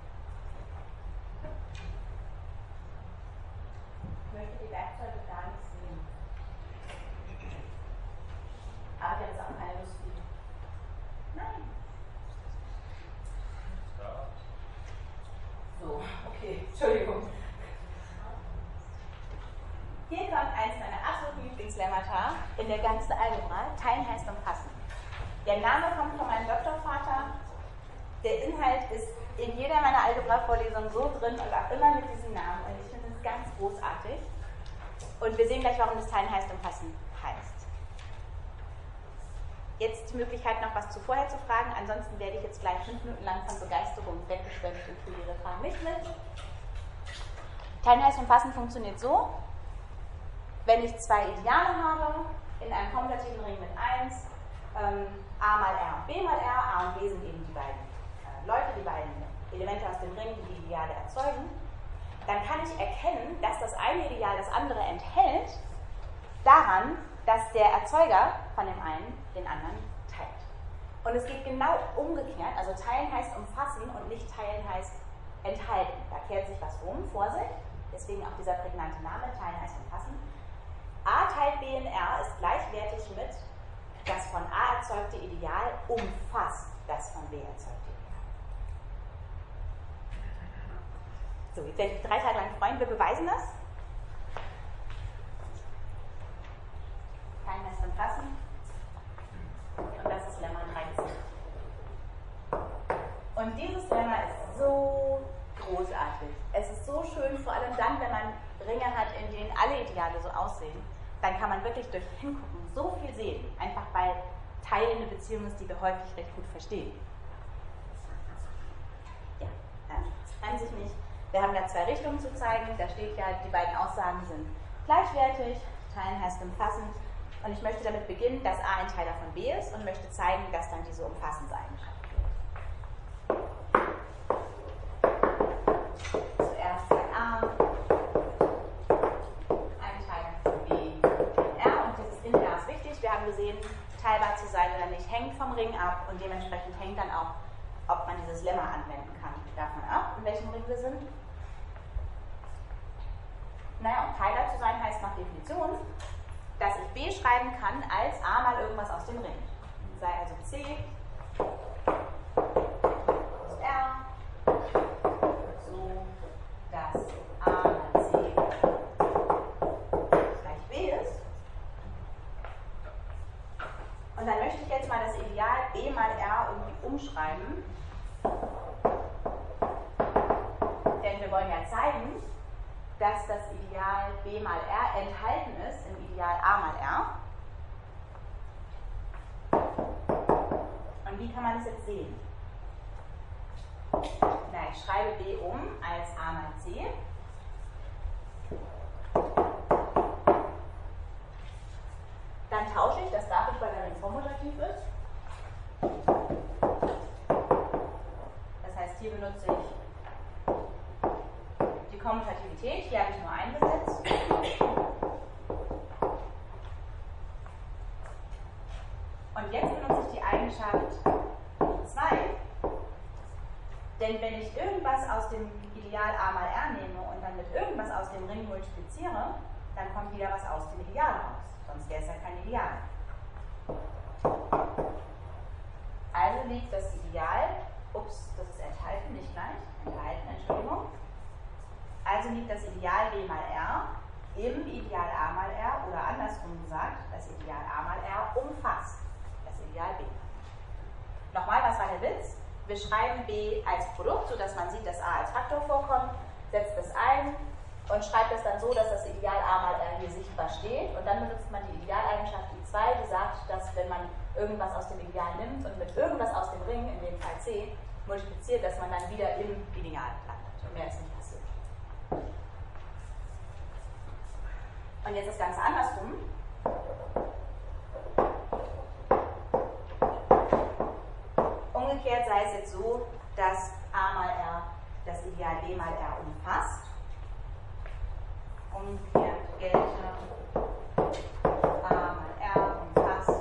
Ich möchte die Werkzeuge gar nicht sehen. Aber ich habe jetzt auch keine Lust, die. Nein. So, okay, Entschuldigung. Hier kommt eins meiner absoluten Lieblingslemmata in der ganzen Algebra. Teilen heißt umfassen. Der Name kommt von meinem Doktorvater. Der Inhalt ist in jeder meiner Algebra-Vorlesungen so drin und auch immer mit diesem Namen. Und ich finde es ganz großartig. Und wir sehen gleich, warum das Teilen heißt umfassen heißt. Jetzt die Möglichkeit, noch was vorher zu fragen. Ansonsten werde ich jetzt gleich 5 Minuten lang von Begeisterung weggeschwemmt und kriege Ihre Fragen nicht mit. Teilen heißt umfassen funktioniert so. Wenn ich 2 Ideale habe, in einem kommutativen Ring mit 1, a mal r und b mal r, a und b sind eben die beiden Leute, die beiden Elemente aus dem Ring, die die Ideale erzeugen, dann kann ich erkennen, dass das eine Ideal das andere enthält, daran, dass der Erzeuger von dem einen den anderen teilt. Und es geht genau umgekehrt, also teilen heißt umfassen und nicht teilen heißt enthalten. Da kehrt sich was um, Vorsicht, deswegen auch dieser prägnante Name, teilen heißt umfassen. A teilt B in R ist gleichwertig mit das von A erzeugte Ideal umfasst das von B erzeugte Ideal. So, jetzt werde ich 3 Tage lang freuen, wir beweisen das. Teilen heißt umfassen. Und das ist Lemma 13. Und dieses Lemma ist so großartig. Es ist so schön, vor allem dann, wenn man Ringe hat, in denen alle Ideale so aussehen, dann kann man wirklich durch Hingucken so viel sehen, einfach weil Teilen eine Beziehung ist, die wir häufig recht gut verstehen. Ja, freuen sich nicht. Wir haben da 2 Richtungen zu zeigen, da steht ja, die beiden Aussagen sind gleichwertig, teilen heißt umfassen. Und ich möchte damit beginnen, dass A ein Teiler von B ist und möchte zeigen, dass dann diese Umfassenseigenschaft gilt. Zuerst sagt A, ein Teiler von B in R. Und dieses in R ist wichtig. Wir haben gesehen, teilbar zu sein oder nicht, hängt vom Ring ab. Und dementsprechend hängt dann auch, ob man dieses Lemma anwenden kann, davon ab, in welchem Ring wir sind. Naja, und Teiler zu sein heißt nach Definition, dass ich B schreiben kann als A mal irgendwas aus dem Ring. Sei also C plus R, so dass A mal C gleich B ist. Und dann möchte ich jetzt mal das Ideal B mal R irgendwie umschreiben. Denn wir wollen ja zeigen, dass das Ideal B mal R enthalten ist im Ideal A mal R. wie kann man das jetzt sehen? Na, ich schreibe B um als A mal C. Dann tausche ich, das darf ich, weil der Ring kommutativ ist. Das heißt, hier benutze ich die Kommutativität, hier habe ich nur eingesetzt. Und jetzt benutze ich die Eigenschaft 2, denn wenn ich irgendwas aus dem Ideal A mal R nehme und dann mit irgendwas aus dem Ring multipliziere, dann kommt wieder was aus dem Ideal raus, sonst wäre es ja kein Ideal. Also liegt das Ideal, ups, das ist enthalten, nicht gleich, enthalten, Entschuldigung. Also liegt das Ideal B mal R im Ideal A mal R oder andersrum gesagt, das Ideal A mal R umfasst das Ideal B. Nochmal, was war der Witz? Wir schreiben B als Produkt, sodass man sieht, dass A als Faktor vorkommt, setzt das ein und schreibt das dann so, dass das Ideal A mal R hier sichtbar steht. Und dann benutzt man die Idealeigenschaft I2, die sagt, dass wenn man irgendwas aus dem Ideal nimmt und mit irgendwas aus dem Ring, in dem Fall C, multipliziert, dass man dann wieder im Ideal landet. Und mehr ist nicht passiert. Und jetzt das Ganze andersrum. Umgekehrt sei es jetzt so, dass A mal R das Ideal B mal R umfasst. Umgekehrt gelte A mal R umfasst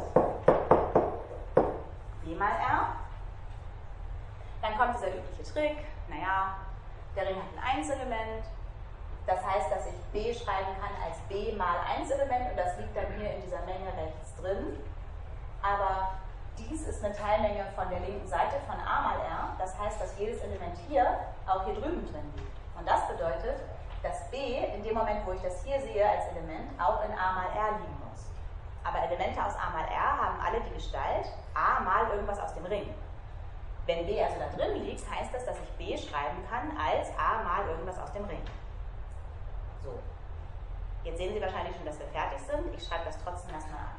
B mal R. Dann kommt dieser übliche Trick, naja, der Ring hat ein Einzelement. Das heißt, dass ich B schreiben kann als B mal Einzelement und das liegt dann hier in dieser Menge rechts drin. Aber dies ist eine Teilmenge von der linken Seite von A mal R. Das heißt, dass jedes Element hier auch hier drüben drin liegt. Und das bedeutet, dass B in dem Moment, wo ich das hier sehe als Element, auch in A mal R liegen muss. Aber Elemente aus A mal R haben alle die Gestalt A mal irgendwas aus dem Ring. Wenn B also da drin liegt, heißt das, dass ich B schreiben kann als A mal irgendwas aus dem Ring. So. Jetzt sehen Sie wahrscheinlich schon, dass wir fertig sind. Ich schreibe das trotzdem erstmal an.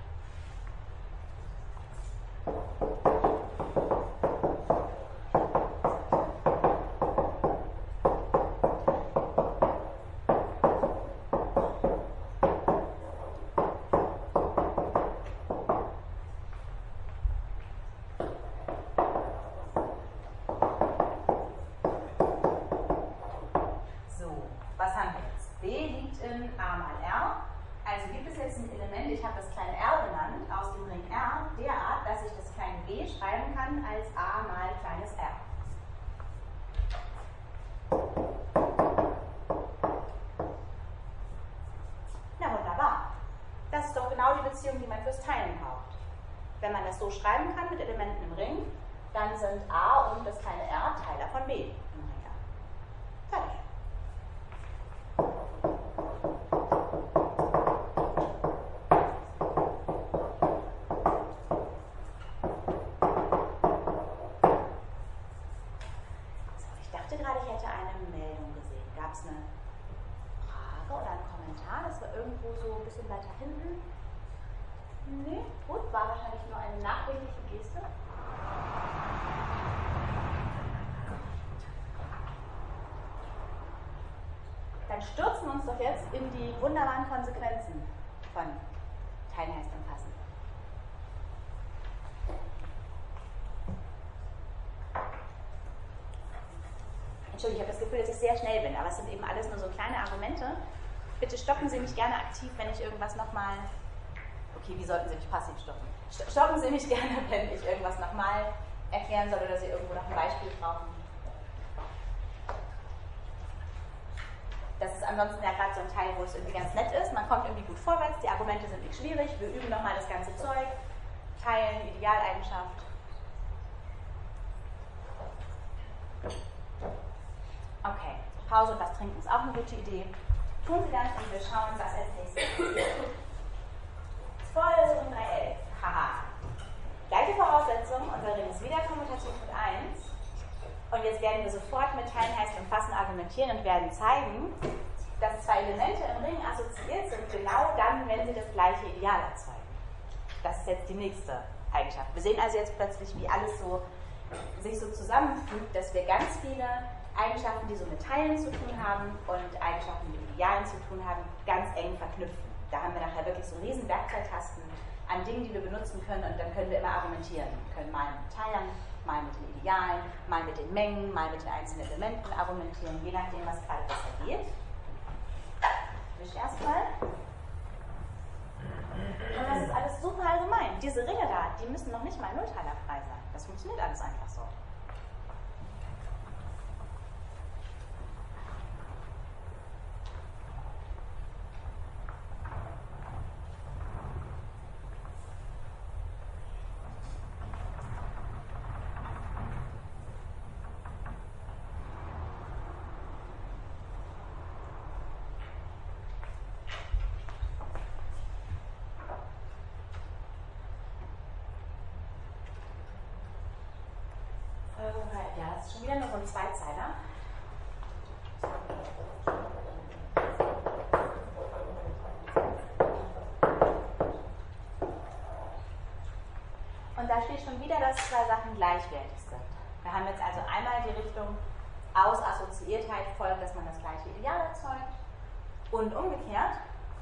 Die man fürs Teilen braucht. Wenn man das so schreiben kann mit Elementen im Ring, dann sind A und das kleine r Teiler von B im Ring R. Fertig. So, ich dachte gerade, ich hätte eine Meldung gesehen. Gab es eine Frage oder einen Kommentar? Das war irgendwo so ein bisschen weiter hinten. Nee, gut, war wahrscheinlich nur eine nachträgliche Geste. Dann stürzen wir uns doch jetzt in die wunderbaren Konsequenzen von Teilen heißt umfassen. Entschuldigung, ich habe das Gefühl, dass ich sehr schnell bin, aber es sind eben alles nur so kleine Argumente. Bitte stoppen Sie mich gerne aktiv, wenn ich irgendwas nochmal... Okay, wie sollten Sie mich passiv stoppen? Stoppen Sie mich gerne, wenn ich irgendwas nochmal erklären soll oder Sie irgendwo noch ein Beispiel brauchen. Das ist ansonsten ja gerade so ein Teil, wo es irgendwie ganz nett ist. Man kommt irgendwie gut vorwärts, die Argumente sind nicht schwierig. Wir üben nochmal das ganze Zeug. Teilen, Idealeigenschaft. Okay, Pause und was trinken ist auch eine gute Idee. Tun Sie das und wir schauen, was als nächstes passiert. Vorlesung 311. Haha. Gleiche Voraussetzung, unser Ring ist wieder kommutativ mit 1. Und jetzt werden wir sofort mit Teilen heißt umfassen argumentieren und werden zeigen, dass zwei Elemente im Ring assoziiert sind, genau dann, wenn sie das gleiche Ideal erzeugen. Das ist jetzt die nächste Eigenschaften. Wir sehen also jetzt plötzlich, wie alles so sich so zusammenfügt, dass wir ganz viele Eigenschaften, die so mit Teilen zu tun haben und Eigenschaften, die mit Idealen zu tun haben, ganz eng verknüpfen. Da haben wir nachher wirklich so riesen Werkzeugtasten an Dingen, die wir benutzen können, und dann können wir immer argumentieren. Wir können mal mit Teilen, mal mit den Idealen, mal mit den Mengen, mal mit den einzelnen Elementen argumentieren, je nachdem, was gerade besser geht. Wisch erstmal. Und das ist alles super allgemein. Diese Ringe da, die müssen noch nicht mal nullteilerfrei sein. Das funktioniert alles einfach so. Ja, das ist schon wieder nur so ein Zweizeiler. Und da steht schon wieder, dass zwei Sachen gleichwertig sind. Wir haben jetzt also einmal die Richtung, aus Assoziiertheit folgt, dass man das gleiche Ideal erzeugt, und umgekehrt.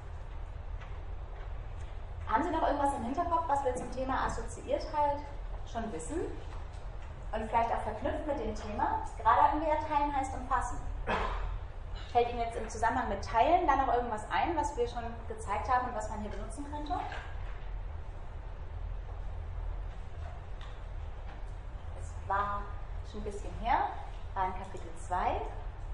Haben Sie noch irgendwas im Hinterkopf, was wir zum Thema Assoziiertheit schon wissen? Und vielleicht auch verknüpft mit dem Thema. Gerade hatten wir ja Teilen heißt umfassen. Fällt Ihnen jetzt im Zusammenhang mit Teilen da noch irgendwas ein, was wir schon gezeigt haben und was man hier benutzen könnte? Es war schon ein bisschen her, war in Kapitel 2.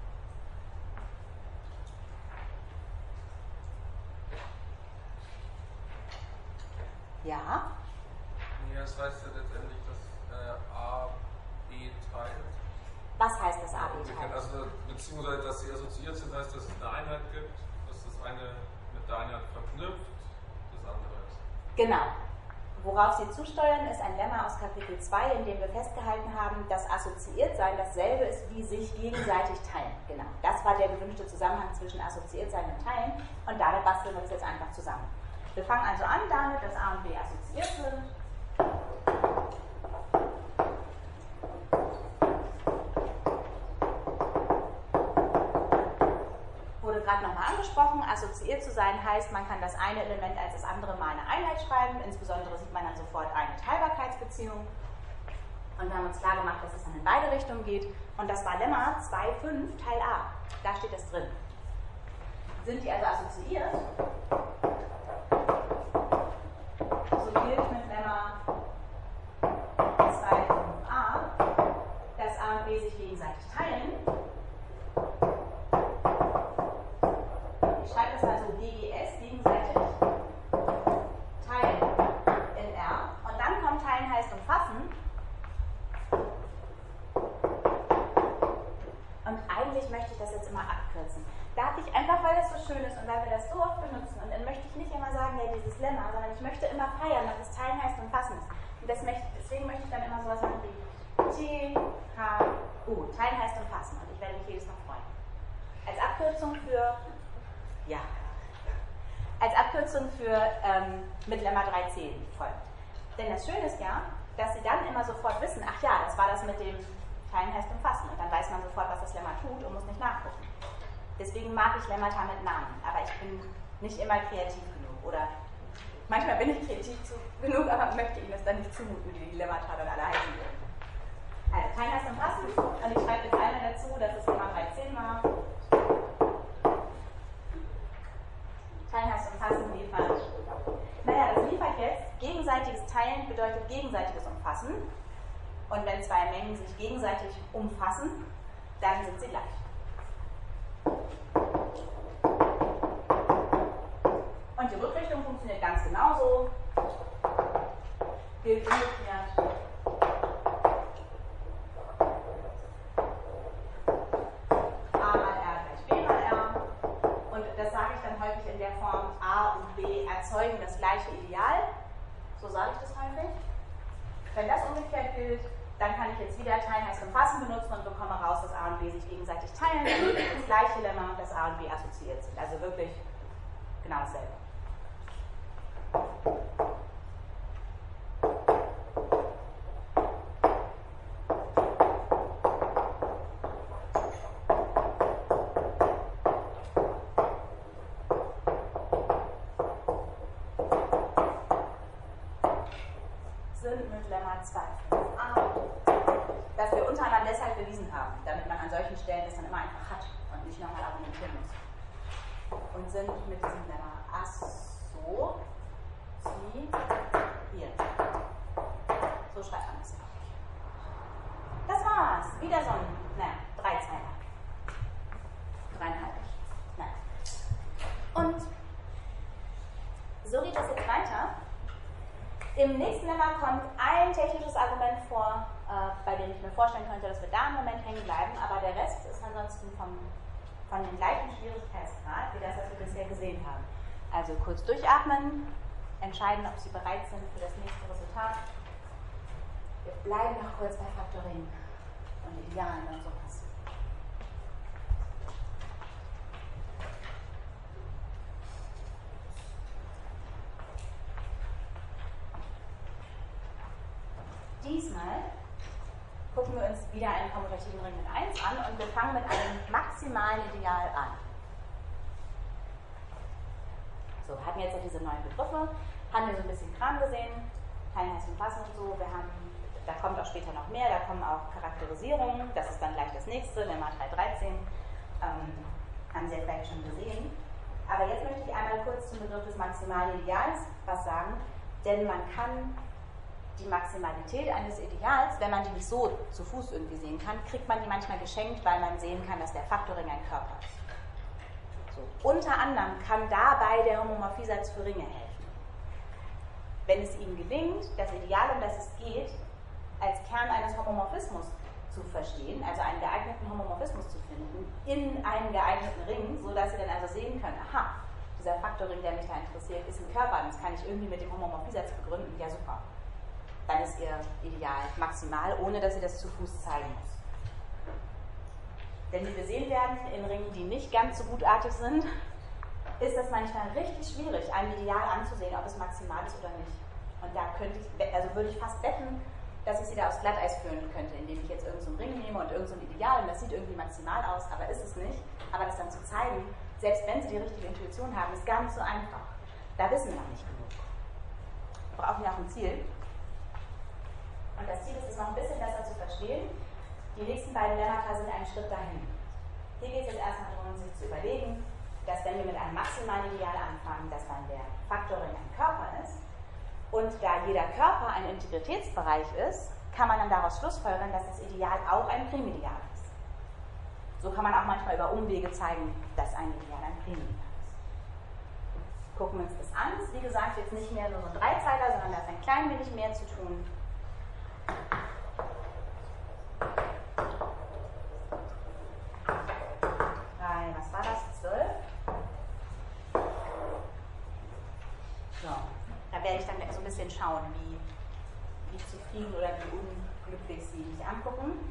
Ja. Ja, das heißt ja letztendlich, dass A B teilt. Was heißt das A, B teilt? Also, beziehungsweise, dass sie assoziiert sind, heißt, dass es eine Einheit gibt, dass das eine mit der Einheit verknüpft, das andere ist. Genau. Worauf Sie zusteuern, ist ein Lemma aus Kapitel 2, in dem wir festgehalten haben, dass Assoziiertsein dasselbe ist wie sich gegenseitig teilen. Genau. Das war der gewünschte Zusammenhang zwischen Assoziiertsein und Teilen, und damit basteln wir das jetzt einfach zusammen. Wir fangen also an damit, dass A und B assoziiert sind. Wurde gerade nochmal angesprochen, assoziiert zu sein heißt, man kann das eine Element als das andere mal eine Einheit schreiben, insbesondere sieht man dann sofort eine Teilbarkeitsbeziehung, und wir haben uns klar gemacht, dass es dann in beide Richtungen geht, und das war Lemma 2.5 Teil A, da steht das drin. Sind die also assoziiert, so gilt mit Lemma 2.5a, dass A und B sich gegenseitig teilen. Ich schreibe das mal so, GGS, gegenseitig teilen in R. Und dann kommt teilen heißt umfassen. Und eigentlich möchte ich das jetzt immer abkürzen. Darf ich einfach, weil das so schön ist und weil wir das so oft benutzen, und dann möchte ich nicht immer sagen, ja, dieses Lemma, sondern ich möchte immer feiern, dass das Teilen heißt umfassen ist. Und deswegen möchte ich dann immer sowas machen wie T-H-U. Teilen heißt umfassen, und ich werde mich jedes Mal freuen. Als Abkürzung für, ja, als Abkürzung für mit Lemma 3.10 folgt. Denn das Schöne ist ja, dass Sie dann immer sofort wissen, ach ja, das war das mit dem Teilen heißt umfassen, und dann weiß man sofort, was das Lemma tut und muss nicht nachgucken. Deswegen mag ich Lemmata mit Namen, aber ich bin nicht immer kreativ genug. Oder manchmal bin ich kreativ genug, aber möchte Ihnen das dann nicht zumuten, wie die Lemmata dann alle heißen würden. Also, Teilen heißt umfassen, und ich schreibe jetzt einmal dazu, dass es Lemma 13 war. Teilen heißt umfassen, liefert. Naja, das liefert jetzt, gegenseitiges Teilen bedeutet gegenseitiges Umfassen. Und wenn zwei Mengen sich gegenseitig umfassen, dann sind sie gleich. Und die Rückrichtung funktioniert ganz genauso. Gilt umgekehrt. A mal R gleich B mal R. Und das sage ich dann häufig in der Form, A und B erzeugen das gleiche Ideal. So sage ich das häufig. Wenn das umgekehrt gilt, dann kann ich jetzt wieder Teilen heißt umfassen benutzen und bekomme raus, dass A und B sich gegenseitig teilen, dann ist das gleiche Lemma, dass A und B assoziiert sind. Also wirklich genau dasselbe. solchen Stellen das dann immer einfach hat und nicht nochmal argumentieren muss. Und sind mit diesem Lemma assoziiert. So schreibt man das. Das war's. Wieder so ein, Dreizeiler. 3,5. Und so geht das jetzt weiter. Im nächsten Lemma kommt ein technisches Argument vor, bei dem ich mir vorstellen könnte, dass wir da im Moment hängen bleiben, aber der Rest ist ansonsten von dem gleichen Schwierigkeitsgrad wie das, was wir bisher gesehen haben. Also kurz durchatmen, entscheiden, ob Sie bereit sind für das nächste Resultat. Wir bleiben noch kurz bei Faktoring und Idealen und sowas. Diesmal gucken wir uns wieder einen kommutativen Ring mit 1 an und wir fangen mit einem maximalen Ideal an. So, hatten jetzt ja diese neuen Begriffe, haben wir so ein bisschen Kram gesehen, Teilen, heißen, passen und so. Da kommt auch später noch mehr, da kommen auch Charakterisierungen, das ist dann gleich das nächste, Lemma 313, haben Sie ja vielleicht schon gesehen. Aber jetzt möchte ich einmal kurz zum Begriff des maximalen Ideals was sagen, denn man kann die Maximalität eines Ideals, wenn man die nicht so zu Fuß irgendwie sehen kann, kriegt man die manchmal geschenkt, weil man sehen kann, dass der Faktorring ein Körper ist. So. Unter anderem kann dabei der Homomorphiesatz für Ringe helfen. Wenn es Ihnen gelingt, das Ideal, um das es geht, als Kern eines Homomorphismus zu verstehen, also einen geeigneten Homomorphismus zu finden, in einem geeigneten Ring, sodass Sie dann also sehen können, aha, dieser Faktorring, der mich da interessiert, ist ein Körper, das kann ich irgendwie mit dem Homomorphiesatz begründen, ja super. Dann ist Ihr Ideal maximal, ohne dass Sie das zu Fuß zeigen muss. Denn wie wir sehen werden, in Ringen, die nicht ganz so gutartig sind, ist das manchmal richtig schwierig, einem Ideal anzusehen, ob es maximal ist oder nicht. Und da würde ich fast wetten, dass ich Sie da aufs Glatteis führen könnte, indem ich jetzt irgendeinen Ring nehme und irgendein Ideal, und das sieht irgendwie maximal aus, aber ist es nicht. Aber das dann zu zeigen, selbst wenn Sie die richtige Intuition haben, ist gar nicht so einfach. Da wissen wir noch nicht genug. Wir brauchen ja auch ein Ziel. Und das Ziel ist es noch ein bisschen besser zu verstehen. Die nächsten beiden Lemmata sind einen Schritt dahin. Hier geht es jetzt erstmal darum, sich zu überlegen, dass wenn wir mit einem maximalen Ideal anfangen, dass dann der Faktorring ein Körper ist. Und da jeder Körper ein Integritätsbereich ist, kann man dann daraus schlussfolgern, dass das Ideal auch ein Primideal ist. So kann man auch manchmal über Umwege zeigen, dass ein Ideal ein Primideal ist. Gucken wir uns das an. Wie gesagt, jetzt nicht mehr nur so ein Dreizeiler, sondern da ist ein klein wenig mehr zu tun. Was war das? 12? So, da werde ich dann so ein bisschen schauen, wie zufrieden oder wie unglücklich Sie mich angucken.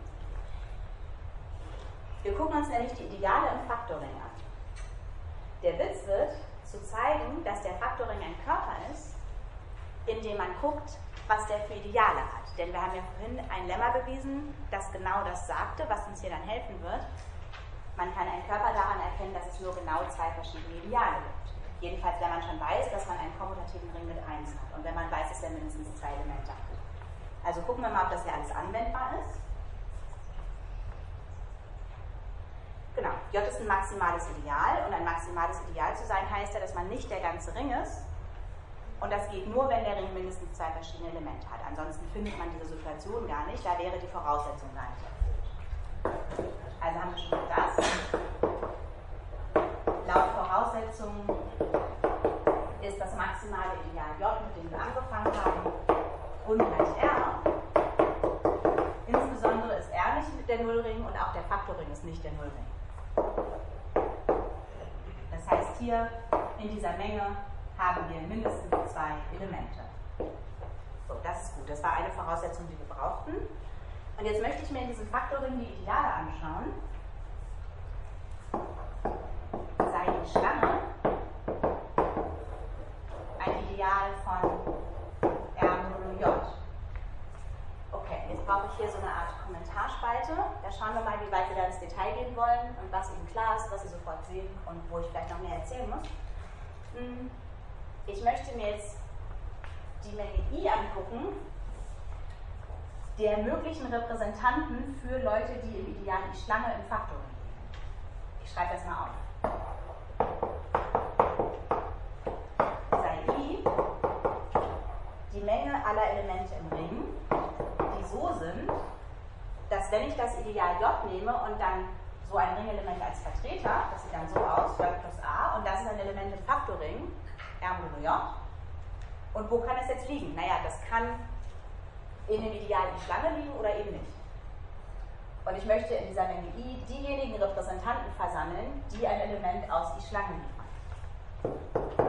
Wir gucken uns nämlich die Ideale im Faktorring an. Der Witz wird, zu zeigen, dass der Faktorring ein Körper ist, indem man guckt, was der für Ideale hat. Denn wir haben ja vorhin ein Lemma bewiesen, das genau das sagte, was uns hier dann helfen wird. Man kann einen Körper daran erkennen, dass es nur genau zwei verschiedene Ideale gibt. Jedenfalls, wenn man schon weiß, dass man einen kommutativen Ring mit 1 hat. Und wenn man weiß, dass er mindestens 2 Elemente hat. Also gucken wir mal, ob das hier alles anwendbar ist. Genau, J ist ein maximales Ideal. Und ein maximales Ideal zu sein, heißt ja, dass man nicht der ganze Ring ist. Und das geht nur, wenn der Ring mindestens 2 verschiedene Elemente hat. Ansonsten findet man diese Situation gar nicht, da wäre die Voraussetzung gar nicht erfüllt. Also haben wir schon mal das. Laut Voraussetzung ist das maximale Ideal J, mit dem wir angefangen haben, ungleich R. Insbesondere ist R nicht der Nullring und auch der Faktorring ist nicht der Nullring. Das heißt, hier in dieser Menge haben wir mindestens 2 Elemente. So, das ist gut. Das war eine Voraussetzung, die wir brauchten. Und jetzt möchte ich mir in diesem Faktorring die Ideale anschauen. Sei die Schlange ein Ideal von R0J. Okay, jetzt brauche ich hier so eine Art Kommentarspalte. Da schauen wir mal, wie weit wir da ins Detail gehen wollen und was Ihnen klar ist, was Sie sofort sehen und wo ich vielleicht noch mehr erzählen muss. Ich möchte mir jetzt die Menge I angucken, der möglichen Repräsentanten für Leute, die im Ideal die Schlange im Faktoring liegen. Ich schreibe das mal auf. Sei I die Menge aller Elemente im Ring, die so sind, dass wenn ich das Ideal J nehme und dann so ein Ringelement als Vertreter, das sieht dann so aus, J plus A, und das ist ein Element im Faktoring, R modulo J. Und wo kann es jetzt liegen? Naja, das kann in dem Ideal die Schlange liegen oder eben nicht. Und ich möchte in dieser Menge I diejenigen Repräsentanten versammeln, die ein Element aus I Schlange liefern.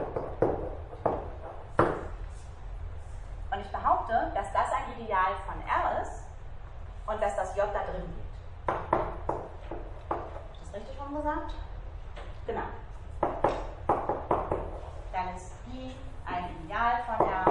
Und ich behaupte, dass das ein Ideal von R ist und dass das J da drin liegt. Ist das richtig schon gesagt? Genau. Dann ist I ein Ideal von R.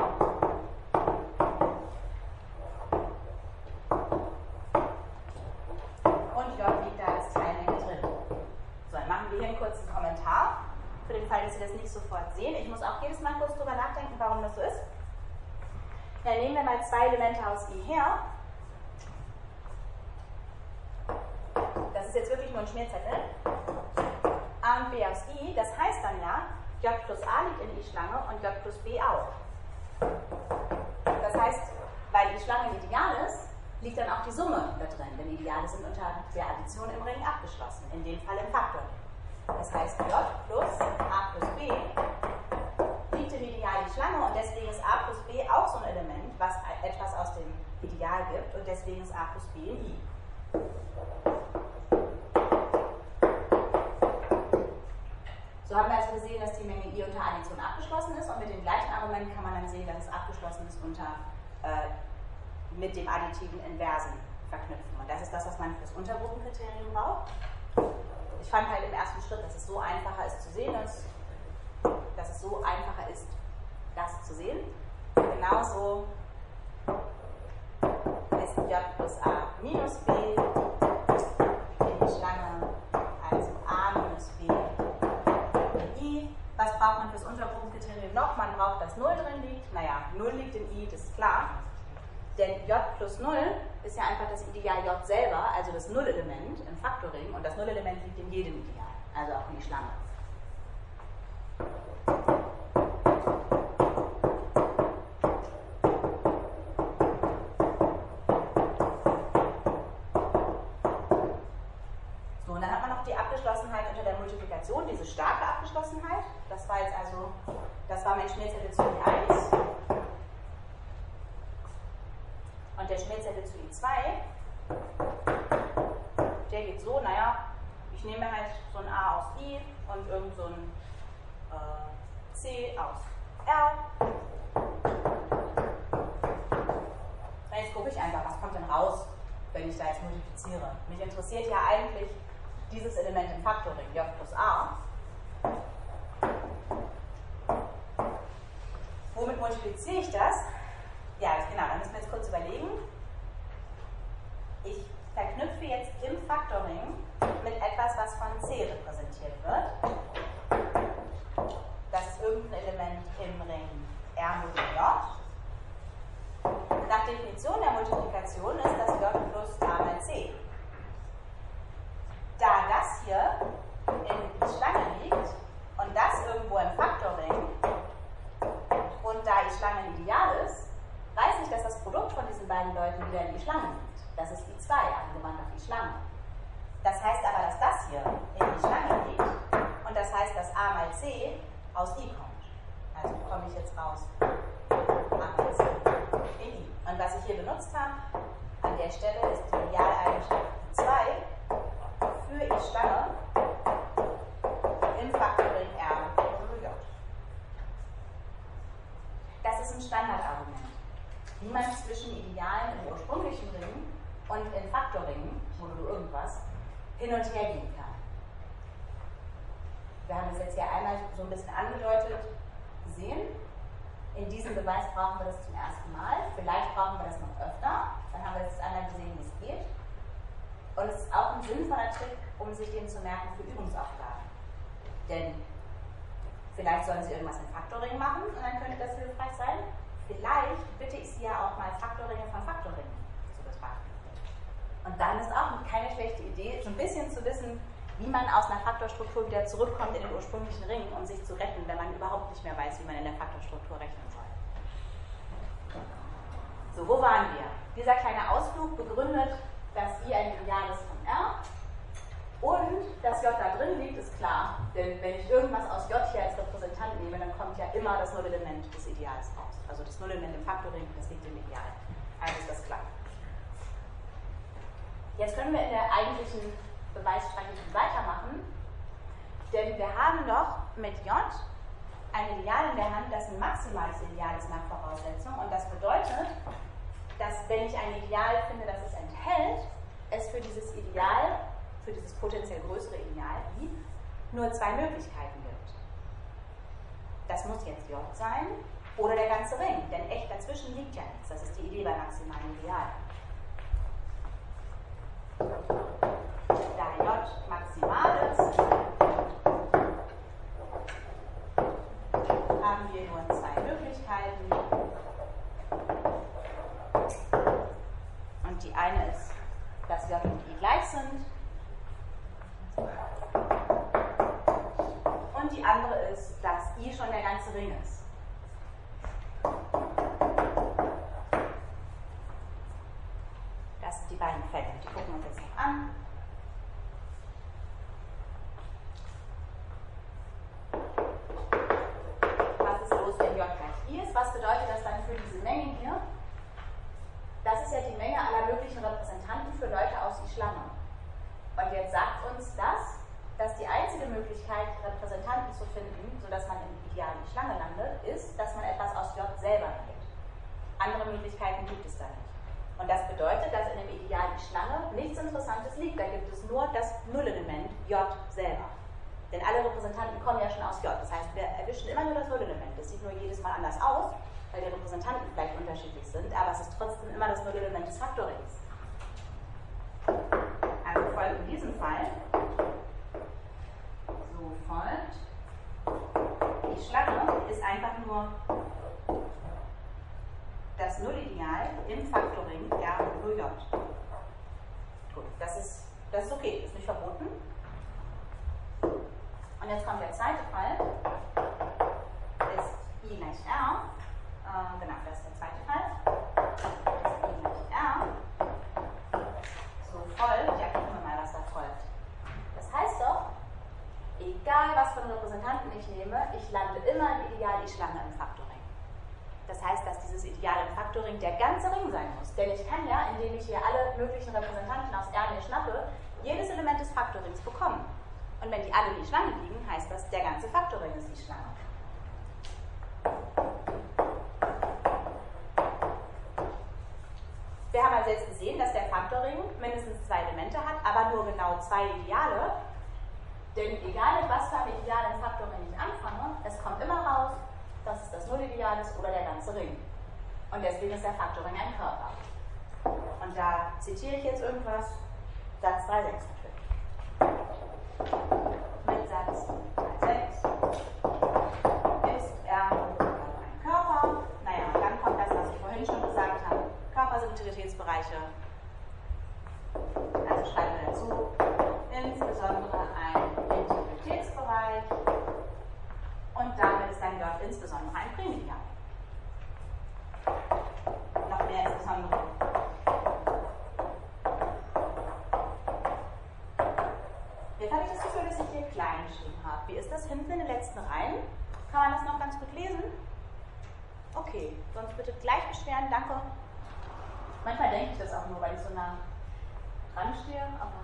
Und J liegt da als Teilmenge drin. So, dann machen wir hier einen kurzen Kommentar, für den Fall, dass Sie das nicht sofort sehen. Ich muss auch jedes Mal kurz drüber nachdenken, warum das so ist. Dann nehmen wir mal zwei Elemente aus I her. Das ist jetzt wirklich nur ein Schmierzettel. A und B aus I, das heißt dann ja, J plus A liegt in I-Schlange und J plus B auch. Das heißt, weil I-Schlange ein Ideal ist, liegt dann auch die Summe da drin, denn Ideale sind unter der Addition im Ring abgeschlossen, in dem Fall im Faktoring. Das heißt, J plus A plus B liegt im Ideal die Schlange und deswegen ist A plus B auch so ein Element, was etwas aus dem Ideal gibt und deswegen ist A plus B in I. So haben wir also gesehen, dass die Menge I unter Addition abgeschlossen ist und mit dem gleichen Argument kann man dann sehen, dass es abgeschlossen ist mit dem additiven Inversen verknüpfen. Und das ist das, was man für das Untergruppenkriterium braucht. Ich fand halt im ersten Schritt, dass es so einfacher ist zu sehen, dass es so einfacher ist, das zu sehen. Genauso ist J plus A minus B in die Schlange, also A minus B in I. Was braucht man fürs Untergruppenkriterium noch? Man braucht, dass 0 drin liegt. Naja, 0 liegt in I, das ist klar. Denn J plus 0 ist ja einfach das Ideal J selber, also das Nullelement im Faktoring. Und das Nullelement liegt in jedem Ideal, also auch in die Schlange. So, und dann hat man noch die Abgeschlossenheit unter der Multiplikation, diese starke Abgeschlossenheit. Das war jetzt also, das war mein Schmierzettel zu I1. Und der Schmierzettel zu I2, der geht so, naja, ich nehme halt so ein A aus I und irgend so ein C aus R. Und jetzt gucke ich einfach, was kommt denn raus, wenn ich da jetzt multipliziere. Mich interessiert ja eigentlich dieses Element im Faktoring, J plus A. Womit multipliziere ich das? Ja, genau, da müssen wir jetzt kurz überlegen. Ich verknüpfe jetzt im Faktoring mit etwas, was von C repräsentiert wird. Das ist irgendein Element im Ring R modulo J. Nach Definition der Multiplikation ist das J plus A mal C. Da das hier in die Schlange liegt und das irgendwo im Faktoring und da die Schlange ein Ideal ist, weiß ich, dass das Produkt von diesen beiden Leuten wieder in die Schlange liegt. Das ist I2, angewandt auf die Schlange. Das heißt aber, dass das hier in die Schlange liegt und das heißt, dass A mal C aus I kommt. Also komme ich jetzt raus A mal C in I. Und was ich hier benutzt habe, an der Stelle ist die Idealeigenschaft I2 für I-Schlange im Faktoring R modulo J. Das ist ein Standardargument, wie man zwischen Idealen im ursprünglichen Ring und in Faktoringen, modulo irgendwas, hin und her gehen kann. Wir haben das jetzt hier einmal so ein bisschen angedeutet gesehen. In diesem Beweis brauchen wir das zum ersten Mal. Vielleicht brauchen wir das noch öfter. Dann haben wir jetzt einmal gesehen, wie es geht. Und es ist auch ein sinnvoller Trick, um sich den zu merken für Übungsaufgaben. Denn vielleicht sollen Sie irgendwas in Faktoring machen und dann könnte das hilfreich sein. Vielleicht bitte ich Sie ja auch mal Faktoringe von Faktoringen zu Und dann ist auch keine schlechte Idee, so ein bisschen zu wissen, wie man aus einer Faktorstruktur wieder zurückkommt in den ursprünglichen Ring, um sich zu retten, wenn man überhaupt nicht mehr weiß, wie man in der Faktorstruktur rechnen soll. So, wo waren wir? Dieser kleine Ausflug begründet, dass I ein Lineal ist von R und dass J da drin liegt, ist klar. Denn wenn ich irgendwas aus J hier als Repräsentant nehme, dann kommt ja immer das Nullelement des Ideals raus. Also das Nullelement im Faktorring, das liegt im Ideal. Also ist das klar. Jetzt können wir in der eigentlichen Beweisstrategie weitermachen, denn wir haben doch mit J ein Ideal in der Hand, das ein maximales Ideal ist nach Voraussetzung, und das bedeutet, dass wenn ich ein Ideal finde, das es enthält, es für dieses Ideal, für dieses potenziell größere Ideal I, nur zwei Möglichkeiten gibt. Das muss jetzt J sein oder der ganze Ring, denn echt dazwischen liegt ja nichts. Das ist die Idee bei maximalen Idealen. Da J maximal ist, haben wir nur zwei Möglichkeiten. Und die eine ist, dass J und I gleich sind. Und die andere ist, dass I schon der ganze Ring ist. Das sind die beiden Fälle. Die gucken wir uns jetzt noch an. Was ist los, wenn J gleich I ist? Was bedeutet das dann für diese Menge hier? Das ist ja die Menge aller möglichen Repräsentanten für Leute aus I-Schlange. Und jetzt sagt uns das, dass die einzige Möglichkeit, Repräsentanten zu finden, sodass man im Ideal I-Schlange landet, ist, dass man etwas aus J selber wählt. Andere Möglichkeiten gibt es da nicht. Und das bedeutet, dass in dem Ideal I-Schlange nichts Interessantes liegt. Da gibt es nur das Nullelement J selber. Denn alle Repräsentanten kommen ja schon aus J. Das heißt, wir erwischen immer nur das Nullelement. Das sieht nur jedes Mal anders aus, weil die Repräsentanten vielleicht unterschiedlich sind, aber es ist trotzdem immer das Nullelement des Faktorings. Also folgt in diesem Fall so folgt, die Schlange ist einfach nur das Nullideal im Faktorring R nur J. Gut, das ist okay, ist nicht verboten. Und jetzt kommt der zweite Fall, ist I gleich R. Genau, das ist der zweite Fall. I gleich R. So folgt, ja, gucken wir mal, was da folgt. Das heißt doch, egal was für einen Repräsentanten ich nehme, ich lande immer im Ideal I-Schlange im Faktorring. Das heißt, dass dieses Ideal im Faktorring der ganze Ring sein muss. Denn ich kann ja, indem ich hier alle möglichen Repräsentanten aus R mir schnappe, jedes Element des Faktorrings bekommen. Und wenn die alle in I-Schlange liegen, heißt das, der ganze Faktorring ist I-Schlange. Wir haben also jetzt gesehen, dass der Faktorring mindestens zwei Elemente hat, aber nur genau zwei Ideale. Denn egal mit was für ein Ideal im Faktorring ich anfange, es kommt immer raus, dass es das Nullideal ist oder der ganze Ring. Und deswegen ist der Faktorring ein Körper. Und da zitiere ich jetzt irgendwas, Satz 3,6 natürlich. Mit Satz 3,6 ist R ein Körper. Naja, dann kommt das, was ich vorhin schon gesagt habe. Körper sind Utilitätsbereiche. Also schreiben wir dazu, insbesondere ein Integritätsbereich. Und damit ist dann J insbesondere ein Primidial. Noch mehr insbesondere. Jetzt habe ich das Gefühl, dass ich hier klein geschrieben habe. Wie ist das hinten in den letzten Reihen? Kann man das noch ganz gut lesen? Okay, sonst bitte gleich beschweren, danke. Manchmal denke ich das auch nur, weil ich so nah dran stehe,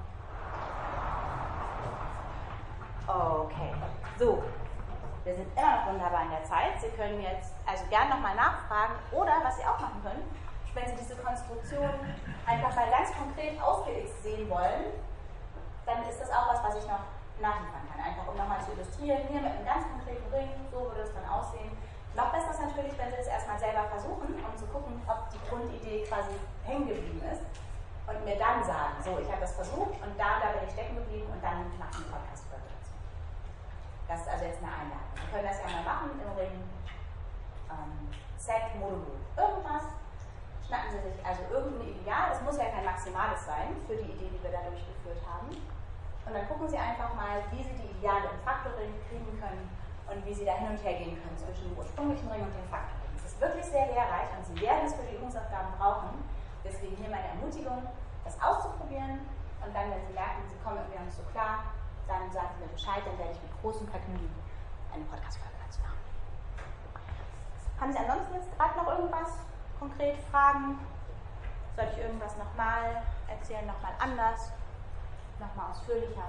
aber. Okay, so. Wir sind immer noch wunderbar in der Zeit. Sie können jetzt also gerne nochmal nachfragen oder, was Sie auch machen können, wenn Sie diese Konstruktion einfach mal ganz konkret ausgeixt sehen wollen, dann ist das auch was ich noch nachliefern kann. Einfach um nochmal zu illustrieren, hier mit einem ganz konkreten Ring, so würde es dann aussehen. Noch besser ist natürlich, wenn Sie es erstmal selber versuchen, um zu gucken, ob die Grundidee quasi hängen geblieben ist und mir dann sagen, so, ich habe das versucht und da bin ich stecken geblieben und dann mache ich einen Podcast-Folge dazu. Das ist also jetzt eine Einladung. Sie können das ja mal machen im Ring Set, Modulo, irgendwas. schnappen Sie sich also irgendein Ideal, es muss ja kein maximales sein für die Idee, die wir da durchgeführt haben. Und dann gucken Sie einfach mal, wie Sie die Ideale im Faktorring kriegen können und wie Sie da hin und her gehen können zwischen dem ursprünglichen Ring und dem Faktorring. Es ist wirklich sehr lehrreich und Sie werden es für die Übungsaufgaben brauchen. Deswegen hier meine Ermutigung, das auszuprobieren und dann, wenn Sie merken, Sie kommen irgendwie noch nicht so klar, dann sagen Sie mir Bescheid, dann werde ich mit großem Vergnügen eine Podcast-Folge dazu machen. Haben Sie ansonsten jetzt gerade noch irgendwas konkret, Fragen? Soll ich irgendwas nochmal erzählen, nochmal anders, nochmal ausführlicher?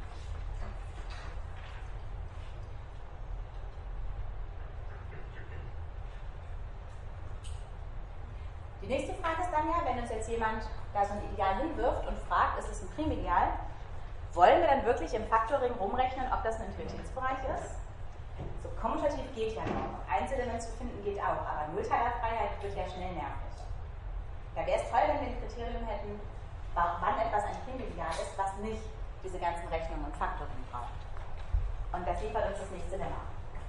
Die nächste Frage ist dann ja, wenn uns jetzt jemand da so ein Ideal hinwirft und fragt, ist es ein Primideal, wollen wir dann wirklich im Faktorring rumrechnen, ob das ein Intuitionsbereich ist? So kommutativ geht ja noch. Einzelement zu finden geht auch, aber Nullteilerfreiheit wird ja schnell nervig. Da wäre es toll, wenn wir ein Kriterium hätten, wann etwas ein Primideal ist, was nicht diese ganzen Rechnungen und Faktorring braucht. Und das liefert uns das nächste Lemma.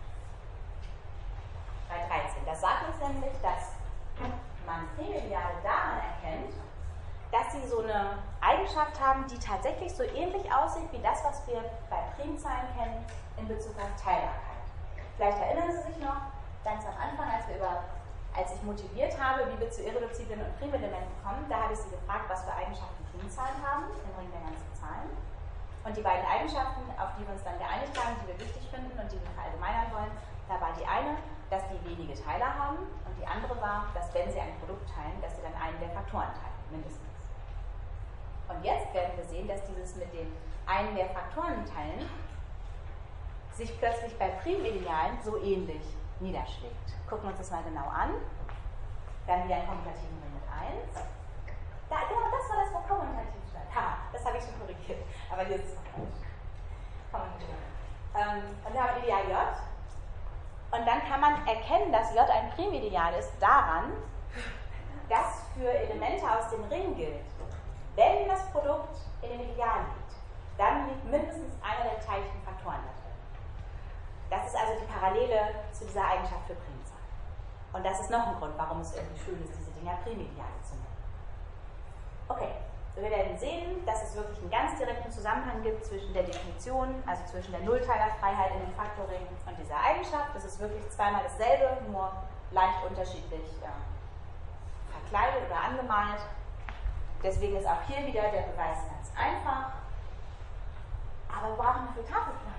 Bei 13. Das sagt uns nämlich, dass man Primideale daran erkennt, dass sie so eine Eigenschaft haben, die tatsächlich so ähnlich aussieht wie das, was wir bei Primzahlen kennen in Bezug auf Teilbarkeit. Vielleicht erinnern Sie sich noch, ganz am Anfang, als ich motiviert habe, wie wir zu irreduziblen und Primelementen kommen, da habe ich Sie gefragt, was für Eigenschaften Primzahlen haben, im Ring der ganzen Zahlen. Und die beiden Eigenschaften, auf die wir uns dann geeinigt haben, die wir wichtig finden und die wir verallgemeinern wollen, da war die eine, dass die wenige Teiler haben und die andere war, dass wenn sie ein Produkt teilen, dass sie dann einen der Faktoren teilen, mindestens. Und jetzt werden wir sehen, dass dieses mit dem einen der Faktoren teilen sich plötzlich bei Primidealen so ähnlich niederschlägt. Gucken wir uns das mal genau an. Dann wieder einen kommutativen Ring mit 1. Da, genau, das war das, wo kommutativ stand. Ha, das habe ich schon korrigiert. Aber hier ist es falsch. Kommutativ. Und da haben wir Ideal J. Und dann kann man erkennen, dass J ein Primideal ist daran, dass für Elemente aus dem Ring gilt, wenn das Produkt in dem Ideal liegt, dann liegt mindestens einer der beteiligten Faktoren da drin. Das ist also die Parallele zu dieser Eigenschaft für Primzahlen. Und das ist noch ein Grund, warum es irgendwie schön ist, diese Dinger Primideale zu nennen. Okay, wir werden sehen, dass es wirklich einen ganz direkten Zusammenhang gibt zwischen der Definition, also zwischen der Nullteilerfreiheit in dem Faktorring und dieser Eigenschaft. Das ist wirklich zweimal dasselbe, nur leicht unterschiedlich verkleidet oder angemalt. Deswegen ist auch hier wieder der Beweis ganz einfach. Aber wir brauchen dafür Tafelplatz.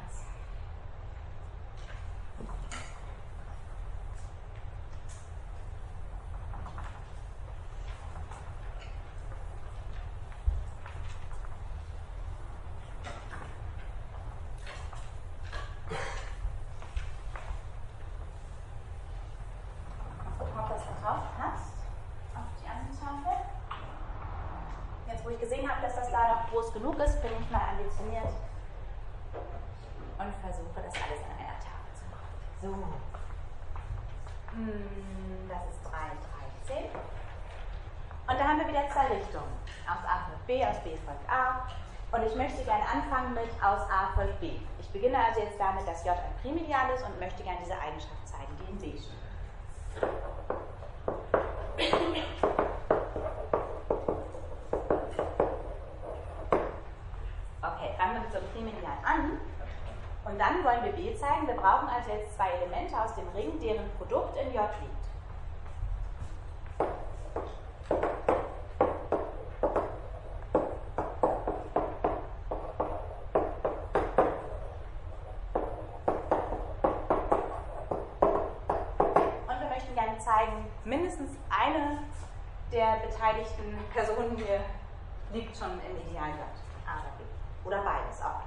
Genug ist, bin ich mal ambitioniert und versuche das alles an einer Tafel zu machen. So. Das ist 3, 13. Und da haben wir wieder zwei Richtungen. Aus A folgt B, aus B folgt A. Und ich möchte gerne anfangen mit aus A folgt B. Ich beginne also jetzt damit, dass J ein Primideal ist und möchte gerne diese Eigenschaft zeigen, die in B steht. An. Und dann wollen wir B zeigen. Wir brauchen also jetzt zwei Elemente aus dem Ring, deren Produkt in J liegt. Und wir möchten gerne zeigen, mindestens eine der beteiligten Personen hier liegt schon im Ideal J. A oder B. Oder beides auch.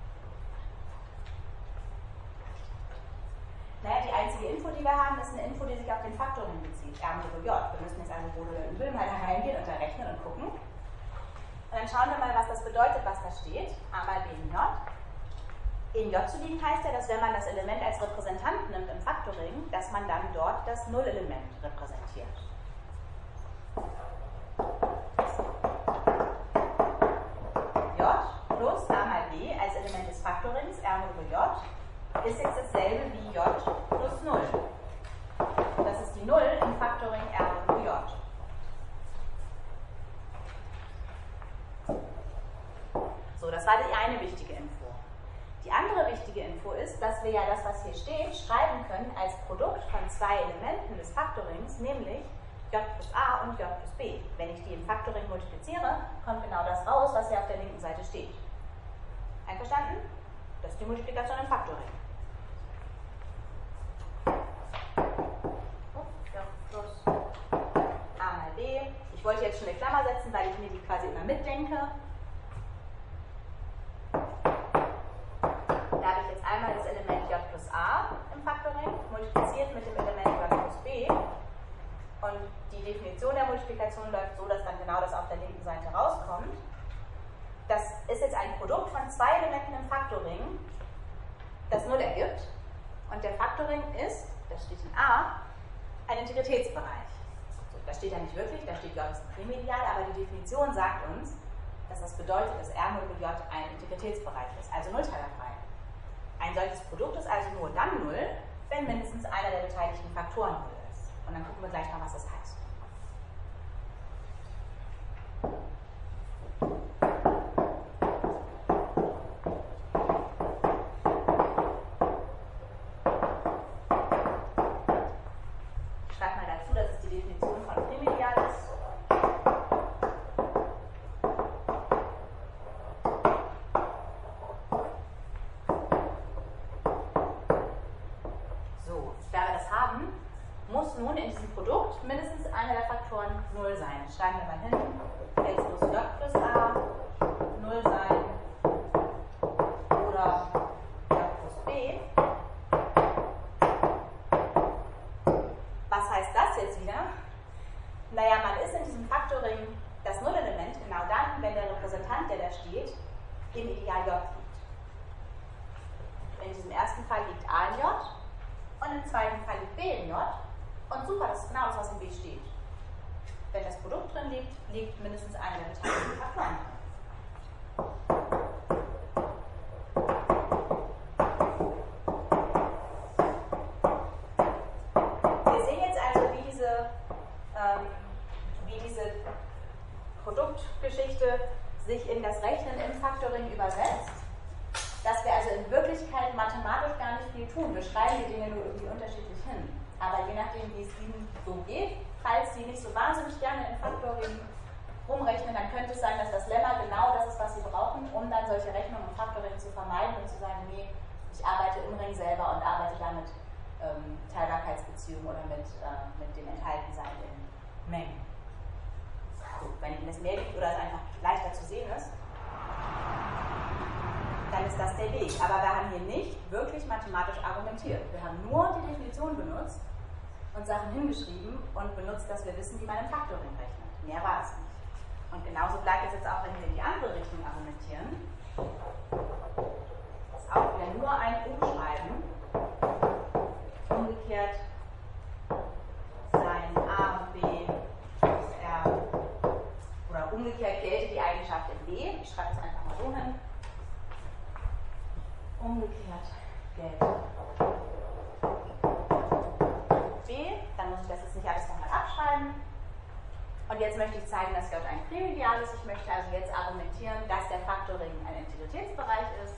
Naja, die einzige Info, die wir haben, ist eine Info, die sich auf den Faktorring bezieht, R mod J. Wir müssen jetzt also wohl oder übel mal da reingehen und da rechnen und gucken. Und dann schauen wir mal, was das bedeutet, was da steht. A mal B in J. In J zu liegen heißt ja, dass wenn man das Element als Repräsentant nimmt im Faktorring, dass man dann dort das Nullelement repräsentiert. J plus A mal B als Element des Faktorrings, R mod J, ist jetzt dasselbe wie J plus 0. Das ist die 0 im Faktorring R mod J. So, das war die eine wichtige Info. Die andere wichtige Info ist, dass wir ja das, was hier steht, schreiben können als Produkt von zwei Elementen des Faktorings, nämlich j plus a und j plus b. Wenn ich die im Faktoring multipliziere, kommt genau das raus, was hier auf der linken Seite steht. Einverstanden? Das ist die Multiplikation im Faktoring. J plus a mal b. Ich wollte jetzt schon eine Klammer setzen, weil ich mir die quasi immer mitdenke. Da habe ich jetzt einmal das Element j plus a im Faktoring, multipliziert mit dem Element j plus b. Und die Definition der Multiplikation läuft so, dass dann genau das auf der linken Seite rauskommt. Das ist jetzt ein Produkt von zwei Elementen im Faktoring, das 0 ergibt. Und der Faktoring ist, das steht in a, ein Integritätsbereich. So, das steht ja nicht wirklich, da steht j ist ein Primideal, aber die Definition sagt uns, dass das bedeutet, dass R mod j ein Integritätsbereich ist, also nullteilerfrei. Ein solches Produkt ist also nur dann 0, wenn mindestens einer der beteiligten Faktoren 0 ist. Und dann gucken wir gleich mal, was das heißt. Ich schreibe mal dazu, dass es die Definition von Primideal ist. So, da wir das haben, muss nun in diesem Produkt mindestens einer der Faktoren 0 sein. Schreiben wir mal hin. Jetzt muss j plus a 0 sein oder j plus b. Was heißt das jetzt wieder? Naja, man ist in diesem Faktoring das Nullelement genau dann, wenn der Repräsentant, der da steht, im Ideal j liegt. In diesem ersten Fall liegt a in j und im zweiten Fall liegt b in j. Und super, das ist genau das, was in b steht. Wenn das Produkt drin liegt, liegt mindestens einer der beteiligten Faktoren drin. Wir sehen jetzt also, wie diese Produktgeschichte sich in das Rechnen im Faktoring übersetzt. Dass wir also in Wirklichkeit mathematisch gar nicht viel tun. Wir schreiben die Dinge nur irgendwie unterschiedlich hin. Aber je nachdem, wie es Ihnen so geht, falls Sie nicht so wahnsinnig gerne im Faktoring rumrechnen, dann könnte es sein, dass das Lemma genau das ist, was Sie brauchen, um dann solche Rechnungen im Faktoring zu vermeiden und zu sagen, nee, ich arbeite im Ring selber und arbeite da mit Teilbarkeitsbeziehungen oder mit dem Enthaltensein in Mengen. So, wenn Ihnen das mehr liegt oder es einfach leichter zu sehen ist, dann ist das der Weg. Aber wir haben hier nicht wirklich mathematisch argumentiert. Wir haben nur die Definition benutzt und Sachen hingeschrieben und benutzt, dass wir wissen, wie man im Faktoring rechnet. Mehr war es nicht. Und genauso bleibt es jetzt auch, wenn wir in die andere Richtung argumentieren. Das ist auch wieder nur ein Umschreiben. Umgekehrt sein a und b plus r. Oder umgekehrt gelte die Eigenschaft in b. Ich schreibe es einfach mal so hin. Umgekehrt gilt b, dann muss ich das jetzt nicht alles nochmal abschreiben. Und jetzt möchte ich zeigen, dass J ein Primideal ist. Ich möchte also jetzt argumentieren, dass der Faktoring ein Integritätsbereich ist.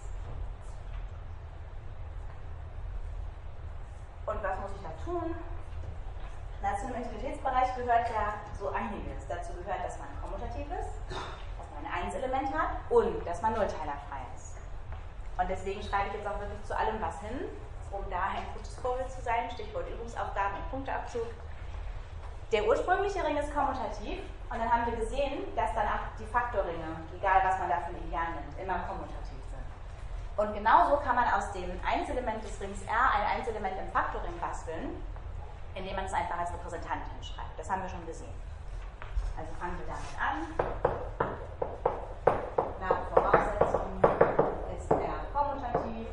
Und was muss ich da tun? Na, zu einem Integritätsbereich gehört ja so einiges. Dazu gehört, dass man kommutativ ist, dass man ein Einselement hat und dass man nullteilerfrei ist. Und deswegen schreibe ich jetzt auch wirklich zu allem was hin, um da ein gutes Vorbild zu sein. Stichwort Übungsaufgaben und Punkteabzug. Der ursprüngliche Ring ist kommutativ und dann haben wir gesehen, dass dann auch die Faktorringe, egal was man da für ein Ideal nimmt, immer kommutativ sind. Und genauso kann man aus dem Einselement des Rings R ein Einselement im Faktoring basteln, indem man es einfach als Repräsentant hinschreibt. Das haben wir schon gesehen. Also fangen wir damit an. Nach Voraussetzung ist R kommutativ.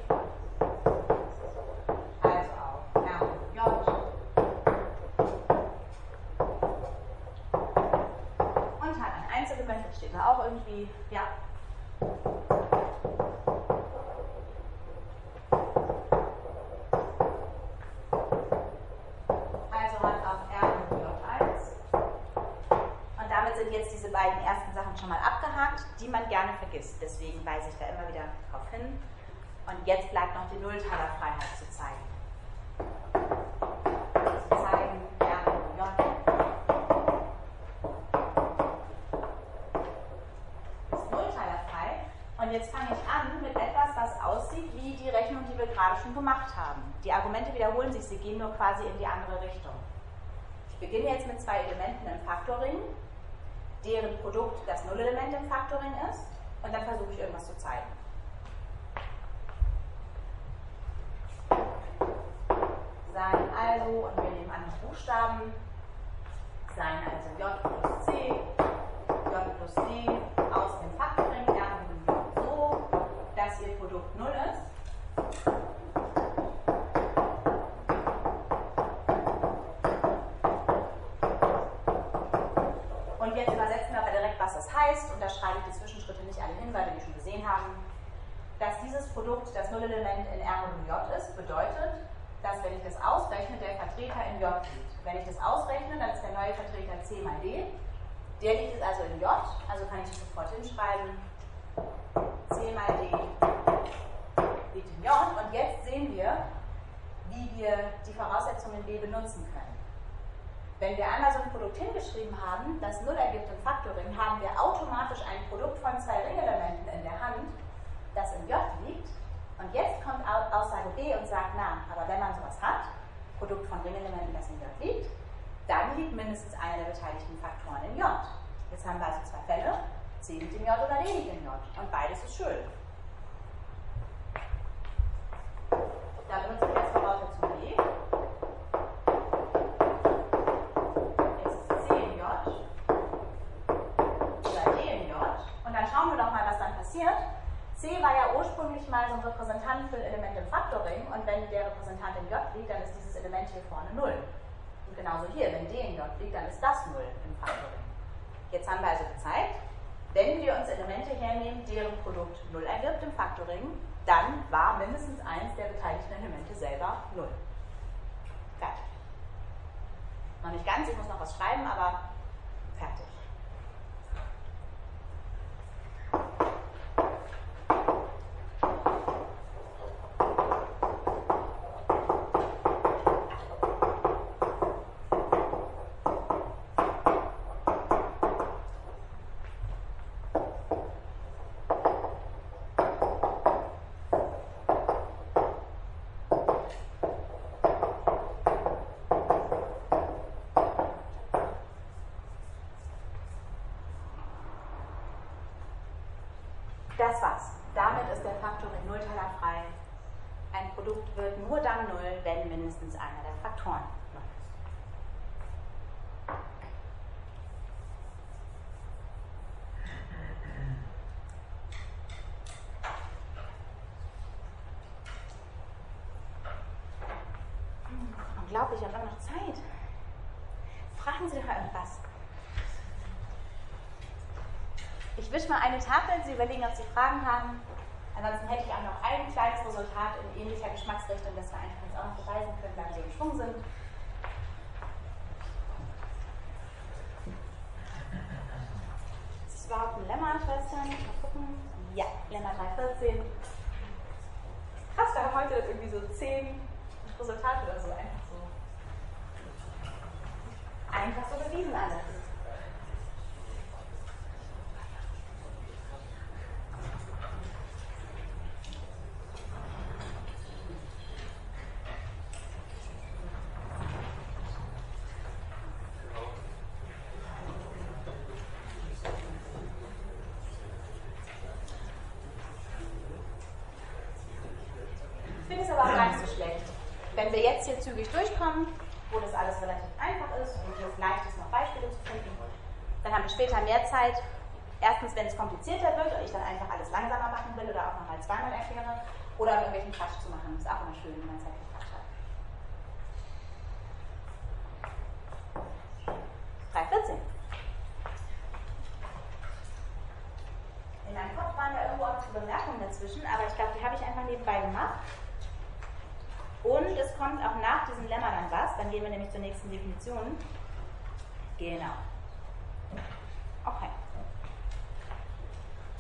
Also auch R und J. Und hat ein Einzelement, das steht da auch irgendwie, ja. Sind jetzt diese beiden ersten Sachen schon mal abgehakt. die man gerne vergisst. Deswegen weise ich da immer wieder drauf hin. Und jetzt bleibt noch die Nullteilerfreiheit zu zeigen. Zu zeigen, R und J ist nullteilerfrei. Und jetzt fange ich an mit etwas, was aussieht wie die Rechnung, die wir gerade schon gemacht haben. Die Argumente wiederholen sich, sie gehen nur quasi in die andere Richtung. Ich beginne jetzt mit zwei Elementen im Faktorring, deren Produkt das Nullelement im Faktorring ist, und dann versuche ich irgendwas zu zeigen. Sein also, und wir nehmen andere Buchstaben, sein also J plus C, J plus D aus dem Faktorring, R und J so, dass ihr Produkt 0 ist. Und jetzt übersetzen wir aber direkt, was das heißt, und da schreibe ich die Zwischenschritte nicht alle hin, weil wir die schon gesehen haben. Dass dieses Produkt das Nullelement in R und J ist, bedeutet, dass wenn ich das ausrechne, der Vertreter in J liegt. Wenn ich das ausrechne, dann ist der neue Vertreter C mal D. Der liegt also in J, also kann ich das sofort hinschreiben. C mal D liegt in J. Und jetzt sehen wir, wie wir die Voraussetzungen in B benutzen können. Wenn wir einmal so ein Produkt hingeschrieben haben, das 0 ergibt im Faktorring, haben wir automatisch ein Produkt von zwei Ringelementen in der Hand, das in J liegt. Und jetzt kommt Aussage B und sagt, na, aber wenn man sowas hat, Produkt von Ringelementen, das in J liegt, dann liegt mindestens einer der beteiligten Faktoren in J. Jetzt haben wir also zwei Fälle, C liegt in J oder D liegt in J. Und beides ist schön. Da benutze ich jetzt Voraussetzung B. Jetzt ist C in J oder D in J. Und dann schauen wir doch mal, was dann passiert. C war ja ursprünglich mal so ein Repräsentant für ein Element im Faktorring, und wenn der Repräsentant in J liegt, dann ist dieses Element hier vorne 0. Und genauso hier, wenn D in J liegt, dann ist das 0 im Faktorring. Jetzt haben wir also gezeigt, wenn wir uns Elemente hernehmen, deren Produkt 0 ergibt im Faktorring, dann war mindestens eins der beteiligten Elemente selber 0. Fertig. Noch nicht ganz, ich muss noch was schreiben, aber fertig. Das war's. Damit ist der Faktorring nullteilerfrei. Ein Produkt wird nur dann 0, wenn mindestens einer der Faktoren 0 ist. Unglaublich, wir haben immer noch Zeit. Fragen Sie doch mal irgendwas. Ich wische mal eine Tafel, Sie überlegen, ob Sie Fragen haben. Ansonsten hätte ich auch noch ein kleines Resultat in ähnlicher Geschmacksrichtung, dass wir einfach jetzt auch noch beweisen können, wann wir im Schwung sind. Ist es überhaupt ein Lemma, Schwestern? Mal gucken. Ja, Lemma 314. Krass, wir haben heute irgendwie so 10 Resultate oder so. Einfach so bewiesen alles. Wenn wir jetzt hier zügig durchkommen, wo das alles relativ einfach ist und wo es leicht ist, noch Beispiele zu finden, dann haben wir später mehr Zeit. Erstens, wenn es komplizierter wird und ich dann einfach alles langsamer machen will oder auch nochmal zweimal erkläre, oder irgendwelchen Quatsch zu machen. Das ist auch immer schön, wenn man Zeit für Quatsch hat. 314. In meinem Kopf waren da irgendwo auch Bemerkungen dazwischen, aber ich glaube, die habe ich einfach nebenbei gemacht. Und es kommt auch nach diesem Lemma dann was, dann gehen wir nämlich zur nächsten Definition. Genau. Okay.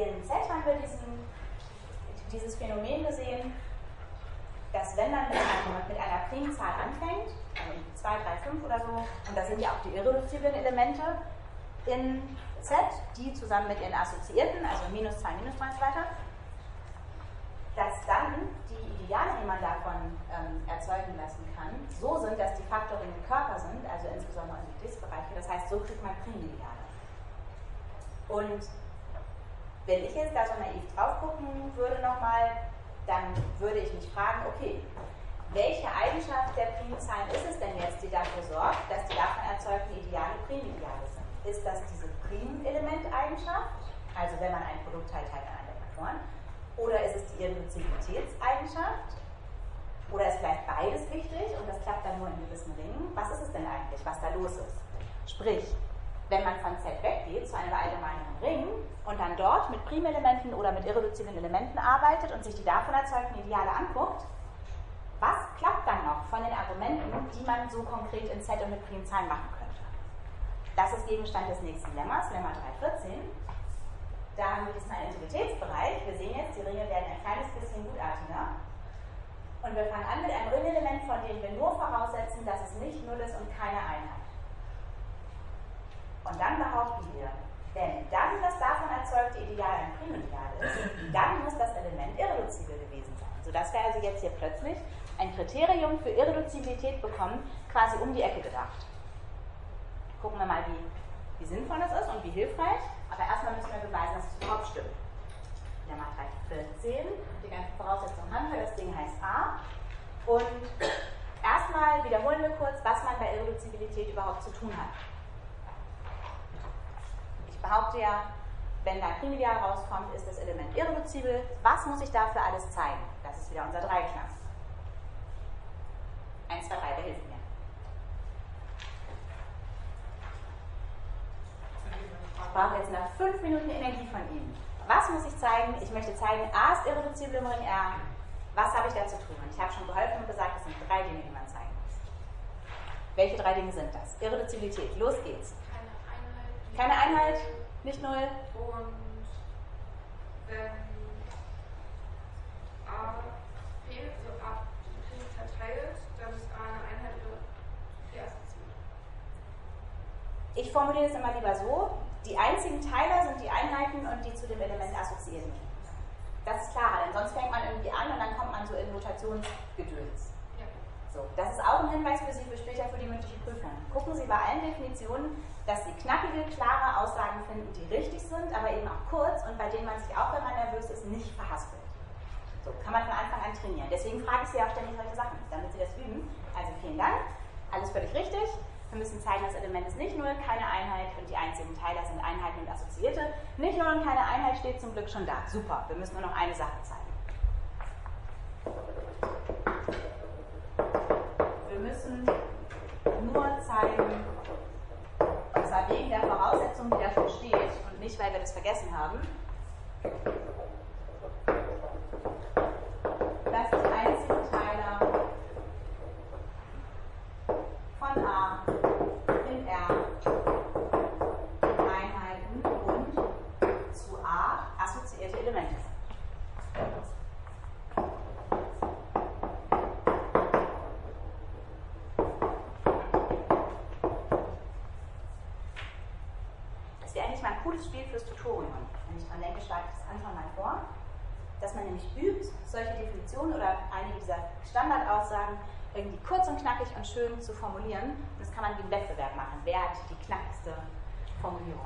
in Z haben wir dieses Phänomen gesehen, dass wenn man mit einer Primzahl anfängt, also 2, 3, 5 oder so, und da sind ja auch die irreduziblen Elemente in Z, die zusammen mit ihren Assoziierten, also -2, -3 und so weiter, dass dann die Ideale, die man davon erzeugen lassen kann, so sind, dass die Faktorringe Körper sind, also insbesondere in die Diskbereiche. Das heißt, so kriegt man Primideale. Und wenn ich jetzt da so naiv drauf gucken würde nochmal, dann würde ich mich fragen, okay, welche Eigenschaft der Primzahlen ist es denn jetzt, die dafür sorgt, dass die davon erzeugten Ideale Primideale sind? Ist das diese Primelementeigenschaft, also wenn man ein Produkt teilt, teilt man einen der Faktoren, oder ist es die Irreduzibilitätseigenschaft? Oder ist vielleicht beides wichtig und das klappt dann nur in gewissen Ringen? Was ist es denn eigentlich, was da los ist? Sprich, wenn man von Z weggeht zu einem allgemeineren Ring und dann dort mit Primelementen oder mit irreduziblen Elementen arbeitet und sich die davon erzeugten Ideale anguckt, was klappt dann noch von den Argumenten, die man so konkret in Z und mit Primzahlen machen könnte? Das ist Gegenstand des nächsten Lemmas, Lemma 3.14. Da haben wir diesen Integritätsbereich. Wir sehen jetzt, die Ringe werden ein kleines bisschen gutartiger. Und wir fangen an mit einem Ringelement, von dem wir nur voraussetzen, dass es nicht Null ist und keine Einheit. Und dann behaupten wir, wenn dann das davon erzeugte Ideal ein Primideal ist, dann muss das Element irreduzibel gewesen sein. Sodass wir also jetzt hier plötzlich ein Kriterium für Irreduzibilität bekommen, quasi um die Ecke gedacht. Gucken wir mal, wie sinnvoll das ist und wie hilfreich. Aber erstmal müssen wir beweisen, dass es überhaupt stimmt. Lemma 3.14, die ganzen Voraussetzungen haben wir, das Ding heißt A. Und erstmal wiederholen wir kurz, was man bei Irreduzibilität überhaupt zu tun hat. Ich behaupte ja, wenn da ein Primideal rauskommt, ist das Element irreduzibel. Was muss ich dafür alles zeigen? Das ist wieder unser Dreiklang. 1, 2, 3, wer hilft mir? Ich brauche jetzt nach 5 Minuten Energie von Ihnen. Was muss ich zeigen? Ich möchte zeigen, A ist irreduzibel im Ring R. Was habe ich da zu tun? Und ich habe schon geholfen und gesagt, das sind 3 Dinge, die man zeigen muss. Welche 3 Dinge sind das? Irreduzibilität, los geht's. Keine Einheit, nicht Null. Und wenn A fehlt, also A verteilt, dann ist A eine Einheit oder die assoziiert. Ich formuliere es immer lieber so, die einzigen Teiler sind die Einheiten und die zu dem Element assoziieren. Das ist klarer, denn sonst fängt man irgendwie an und dann kommt man so in Notationsgedöns. Ja. So, das ist auch ein Hinweis für Sie für später für die mündliche Prüfung. Gucken Sie bei allen Definitionen, dass Sie knackige, klare Aussagen finden, die richtig sind, aber eben auch kurz und bei denen man sich auch, wenn man nervös ist, nicht verhaspelt. So kann man von Anfang an trainieren. Deswegen frage ich Sie auch ständig solche Sachen, damit Sie das üben. Also vielen Dank, alles völlig richtig. Wir müssen zeigen, das Element ist nicht Null, keine Einheit und die einzigen Teiler sind Einheiten und Assoziierte. Nicht Null und keine Einheit steht zum Glück schon da. Super, wir müssen nur noch eine Sache zeigen. Wir müssen nur zeigen, und zwar wegen der Voraussetzung, die dafür steht und nicht, weil wir das vergessen haben, dass die einzigen Teiler von A in R Einheiten und zu A assoziierte Elemente sind. Das wäre eigentlich mal ein cooles Spiel fürs Tutorium. Wenn ich dran denke, schlage ich das Anfang mal vor, dass man nämlich übt, solche Definitionen oder einige dieser Standardaussagen irgendwie kurz und knackig und schön zu formulieren. Und das kann man wie ein Wettbewerb machen. Wer hat die knackigste Formulierung?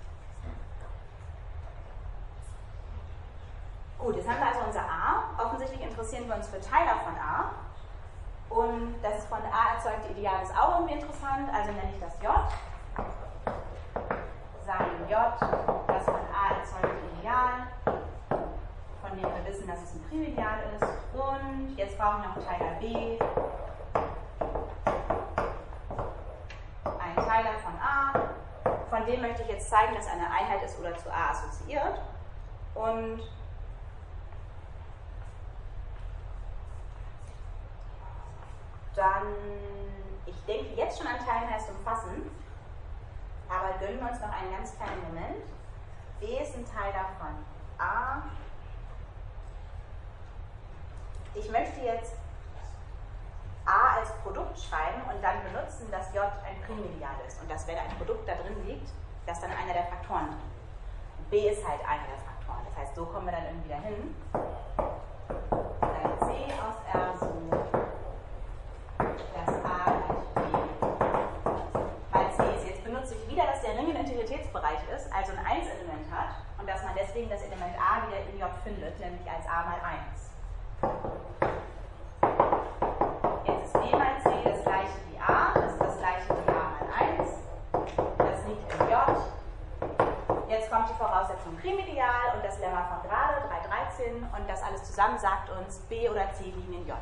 Gut, jetzt haben wir also unser A. Offensichtlich interessieren wir uns für Teiler von A. Und das von A erzeugte Ideal ist auch irgendwie interessant, also nenne ich das J. Sagen J, das von A erzeugte Ideal, von dem wir wissen, dass es ein Primideal ist. Und jetzt brauchen wir noch Teiler B. Ein Teiler von A. Von dem möchte ich jetzt zeigen, dass eine Einheit ist oder zu A assoziiert. Und dann, ich denke jetzt schon an Teilen heißt umfassen, aber gönnen wir uns noch einen ganz kleinen Moment. B ist ein Teil davon A. Ich möchte jetzt A als Produkt schreiben und dann benutzen, dass J ein Primedial ist und dass, wenn ein Produkt da drin liegt, dass dann einer der Faktoren drin liegt. B ist halt einer der Faktoren. Das heißt, so kommen wir dann irgendwie dahin. Dann C aus R so, dass A gleich B mal C ist. Jetzt benutze ich wieder, dass der Ring ein Integritätsbereich ist, also ein 1-Element hat und dass man deswegen das Element A wieder in J findet, nämlich als A mal 1. Jetzt ist B mal C das gleiche wie A, das ist das gleiche wie A mal 1. Das liegt in J. Jetzt kommt die Voraussetzung Primedial und das Lemma von gerade, 313, und das alles zusammen sagt uns, B oder C liegen in J.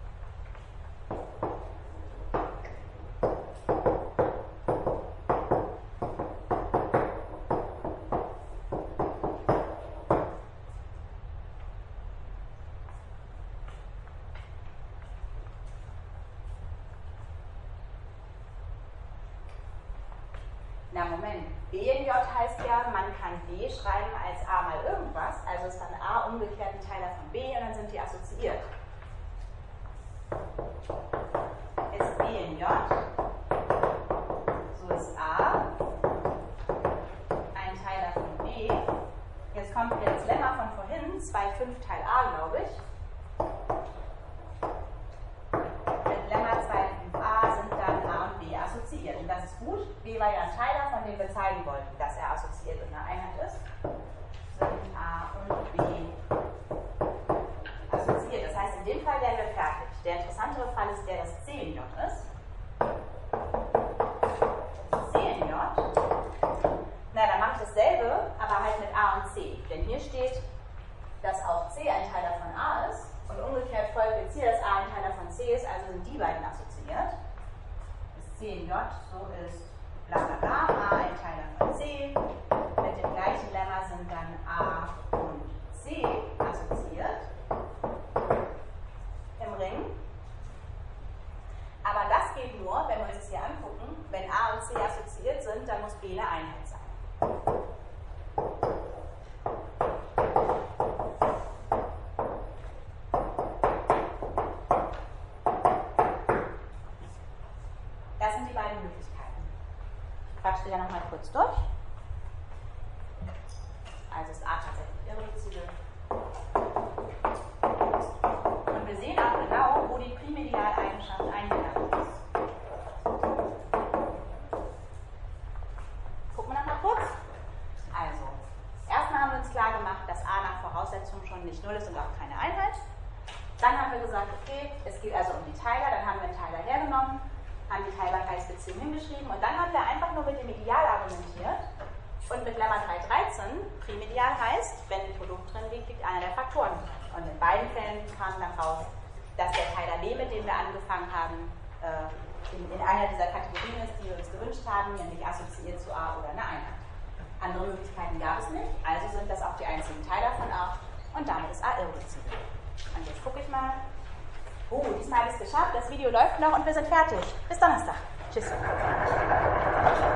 Na Moment, B in J heißt ja, man kann B schreiben als A mal irgendwas, also ist dann A umgekehrt ein Teiler von B und dann sind die assoziiert. Ist B in J, so ist A ein Teiler von B. Jetzt kommt wieder das Lemma von vorhin, 2,5 Teil A, glaube ich. Mit Lemma 2,5a sind dann A und B assoziiert. Und das ist gut. B war ja ein Teiler, von dem wir zeigen wollten, dass er assoziiert in einer Einheit ist. Sind A und B assoziiert. Das heißt, in dem Fall wären wir fertig. Der interessantere Fall ist der, dass C in J ist. C in J. Na, dann mache ich dasselbe, aber halt mit A und C. Denn hier steht, dass auch C ein Teiler von A ist. Und umgekehrt folgt jetzt hier, dass A ein Teiler von C ist, also sind die beiden assoziiert. Das C in J, so ist bla bla bla, A ein Teiler von C. Mit dem gleichen Lemma sind dann A und C assoziiert im Ring. Aber das geht nur, wenn wir uns das hier angucken, wenn A und C assoziiert sind, dann muss B eine Einheit sein. Das sind die beiden Möglichkeiten. Ich quatsche die dann nochmal kurz durch. Also ist A tatsächlich irreduzibel. Und wir sehen auch genau, wo die Primedialeigenschaft eingegangen ist. Gucken wir nochmal kurz. Also, erstmal haben wir uns klar gemacht, dass A nach Voraussetzung schon nicht 0 ist und auch keine Einheit. Dann haben wir gesagt, okay, es geht also um die Teiler, dann haben wir einen Teiler hergenommen, haben die Teilbarkeitsbeziehung hingeschrieben und dann haben wir einfach nur mit dem Ideal argumentiert und mit Lemma 313, Primedial heißt, wenn ein Produkt drin liegt, liegt einer der Faktoren drin. Und in beiden Fällen kam dann raus, dass der Teiler B, mit dem wir angefangen haben, in einer dieser Kategorien ist, die wir uns gewünscht haben, nämlich assoziiert zu A oder eine Einheit. Andere Möglichkeiten gab es nicht, also sind das auch die einzigen Teiler von A und damit ist A irreduzibel. Und jetzt gucke ich mal. Diesmal habe ich es geschafft, das Video läuft noch und wir sind fertig. Bis Donnerstag. Tschüss.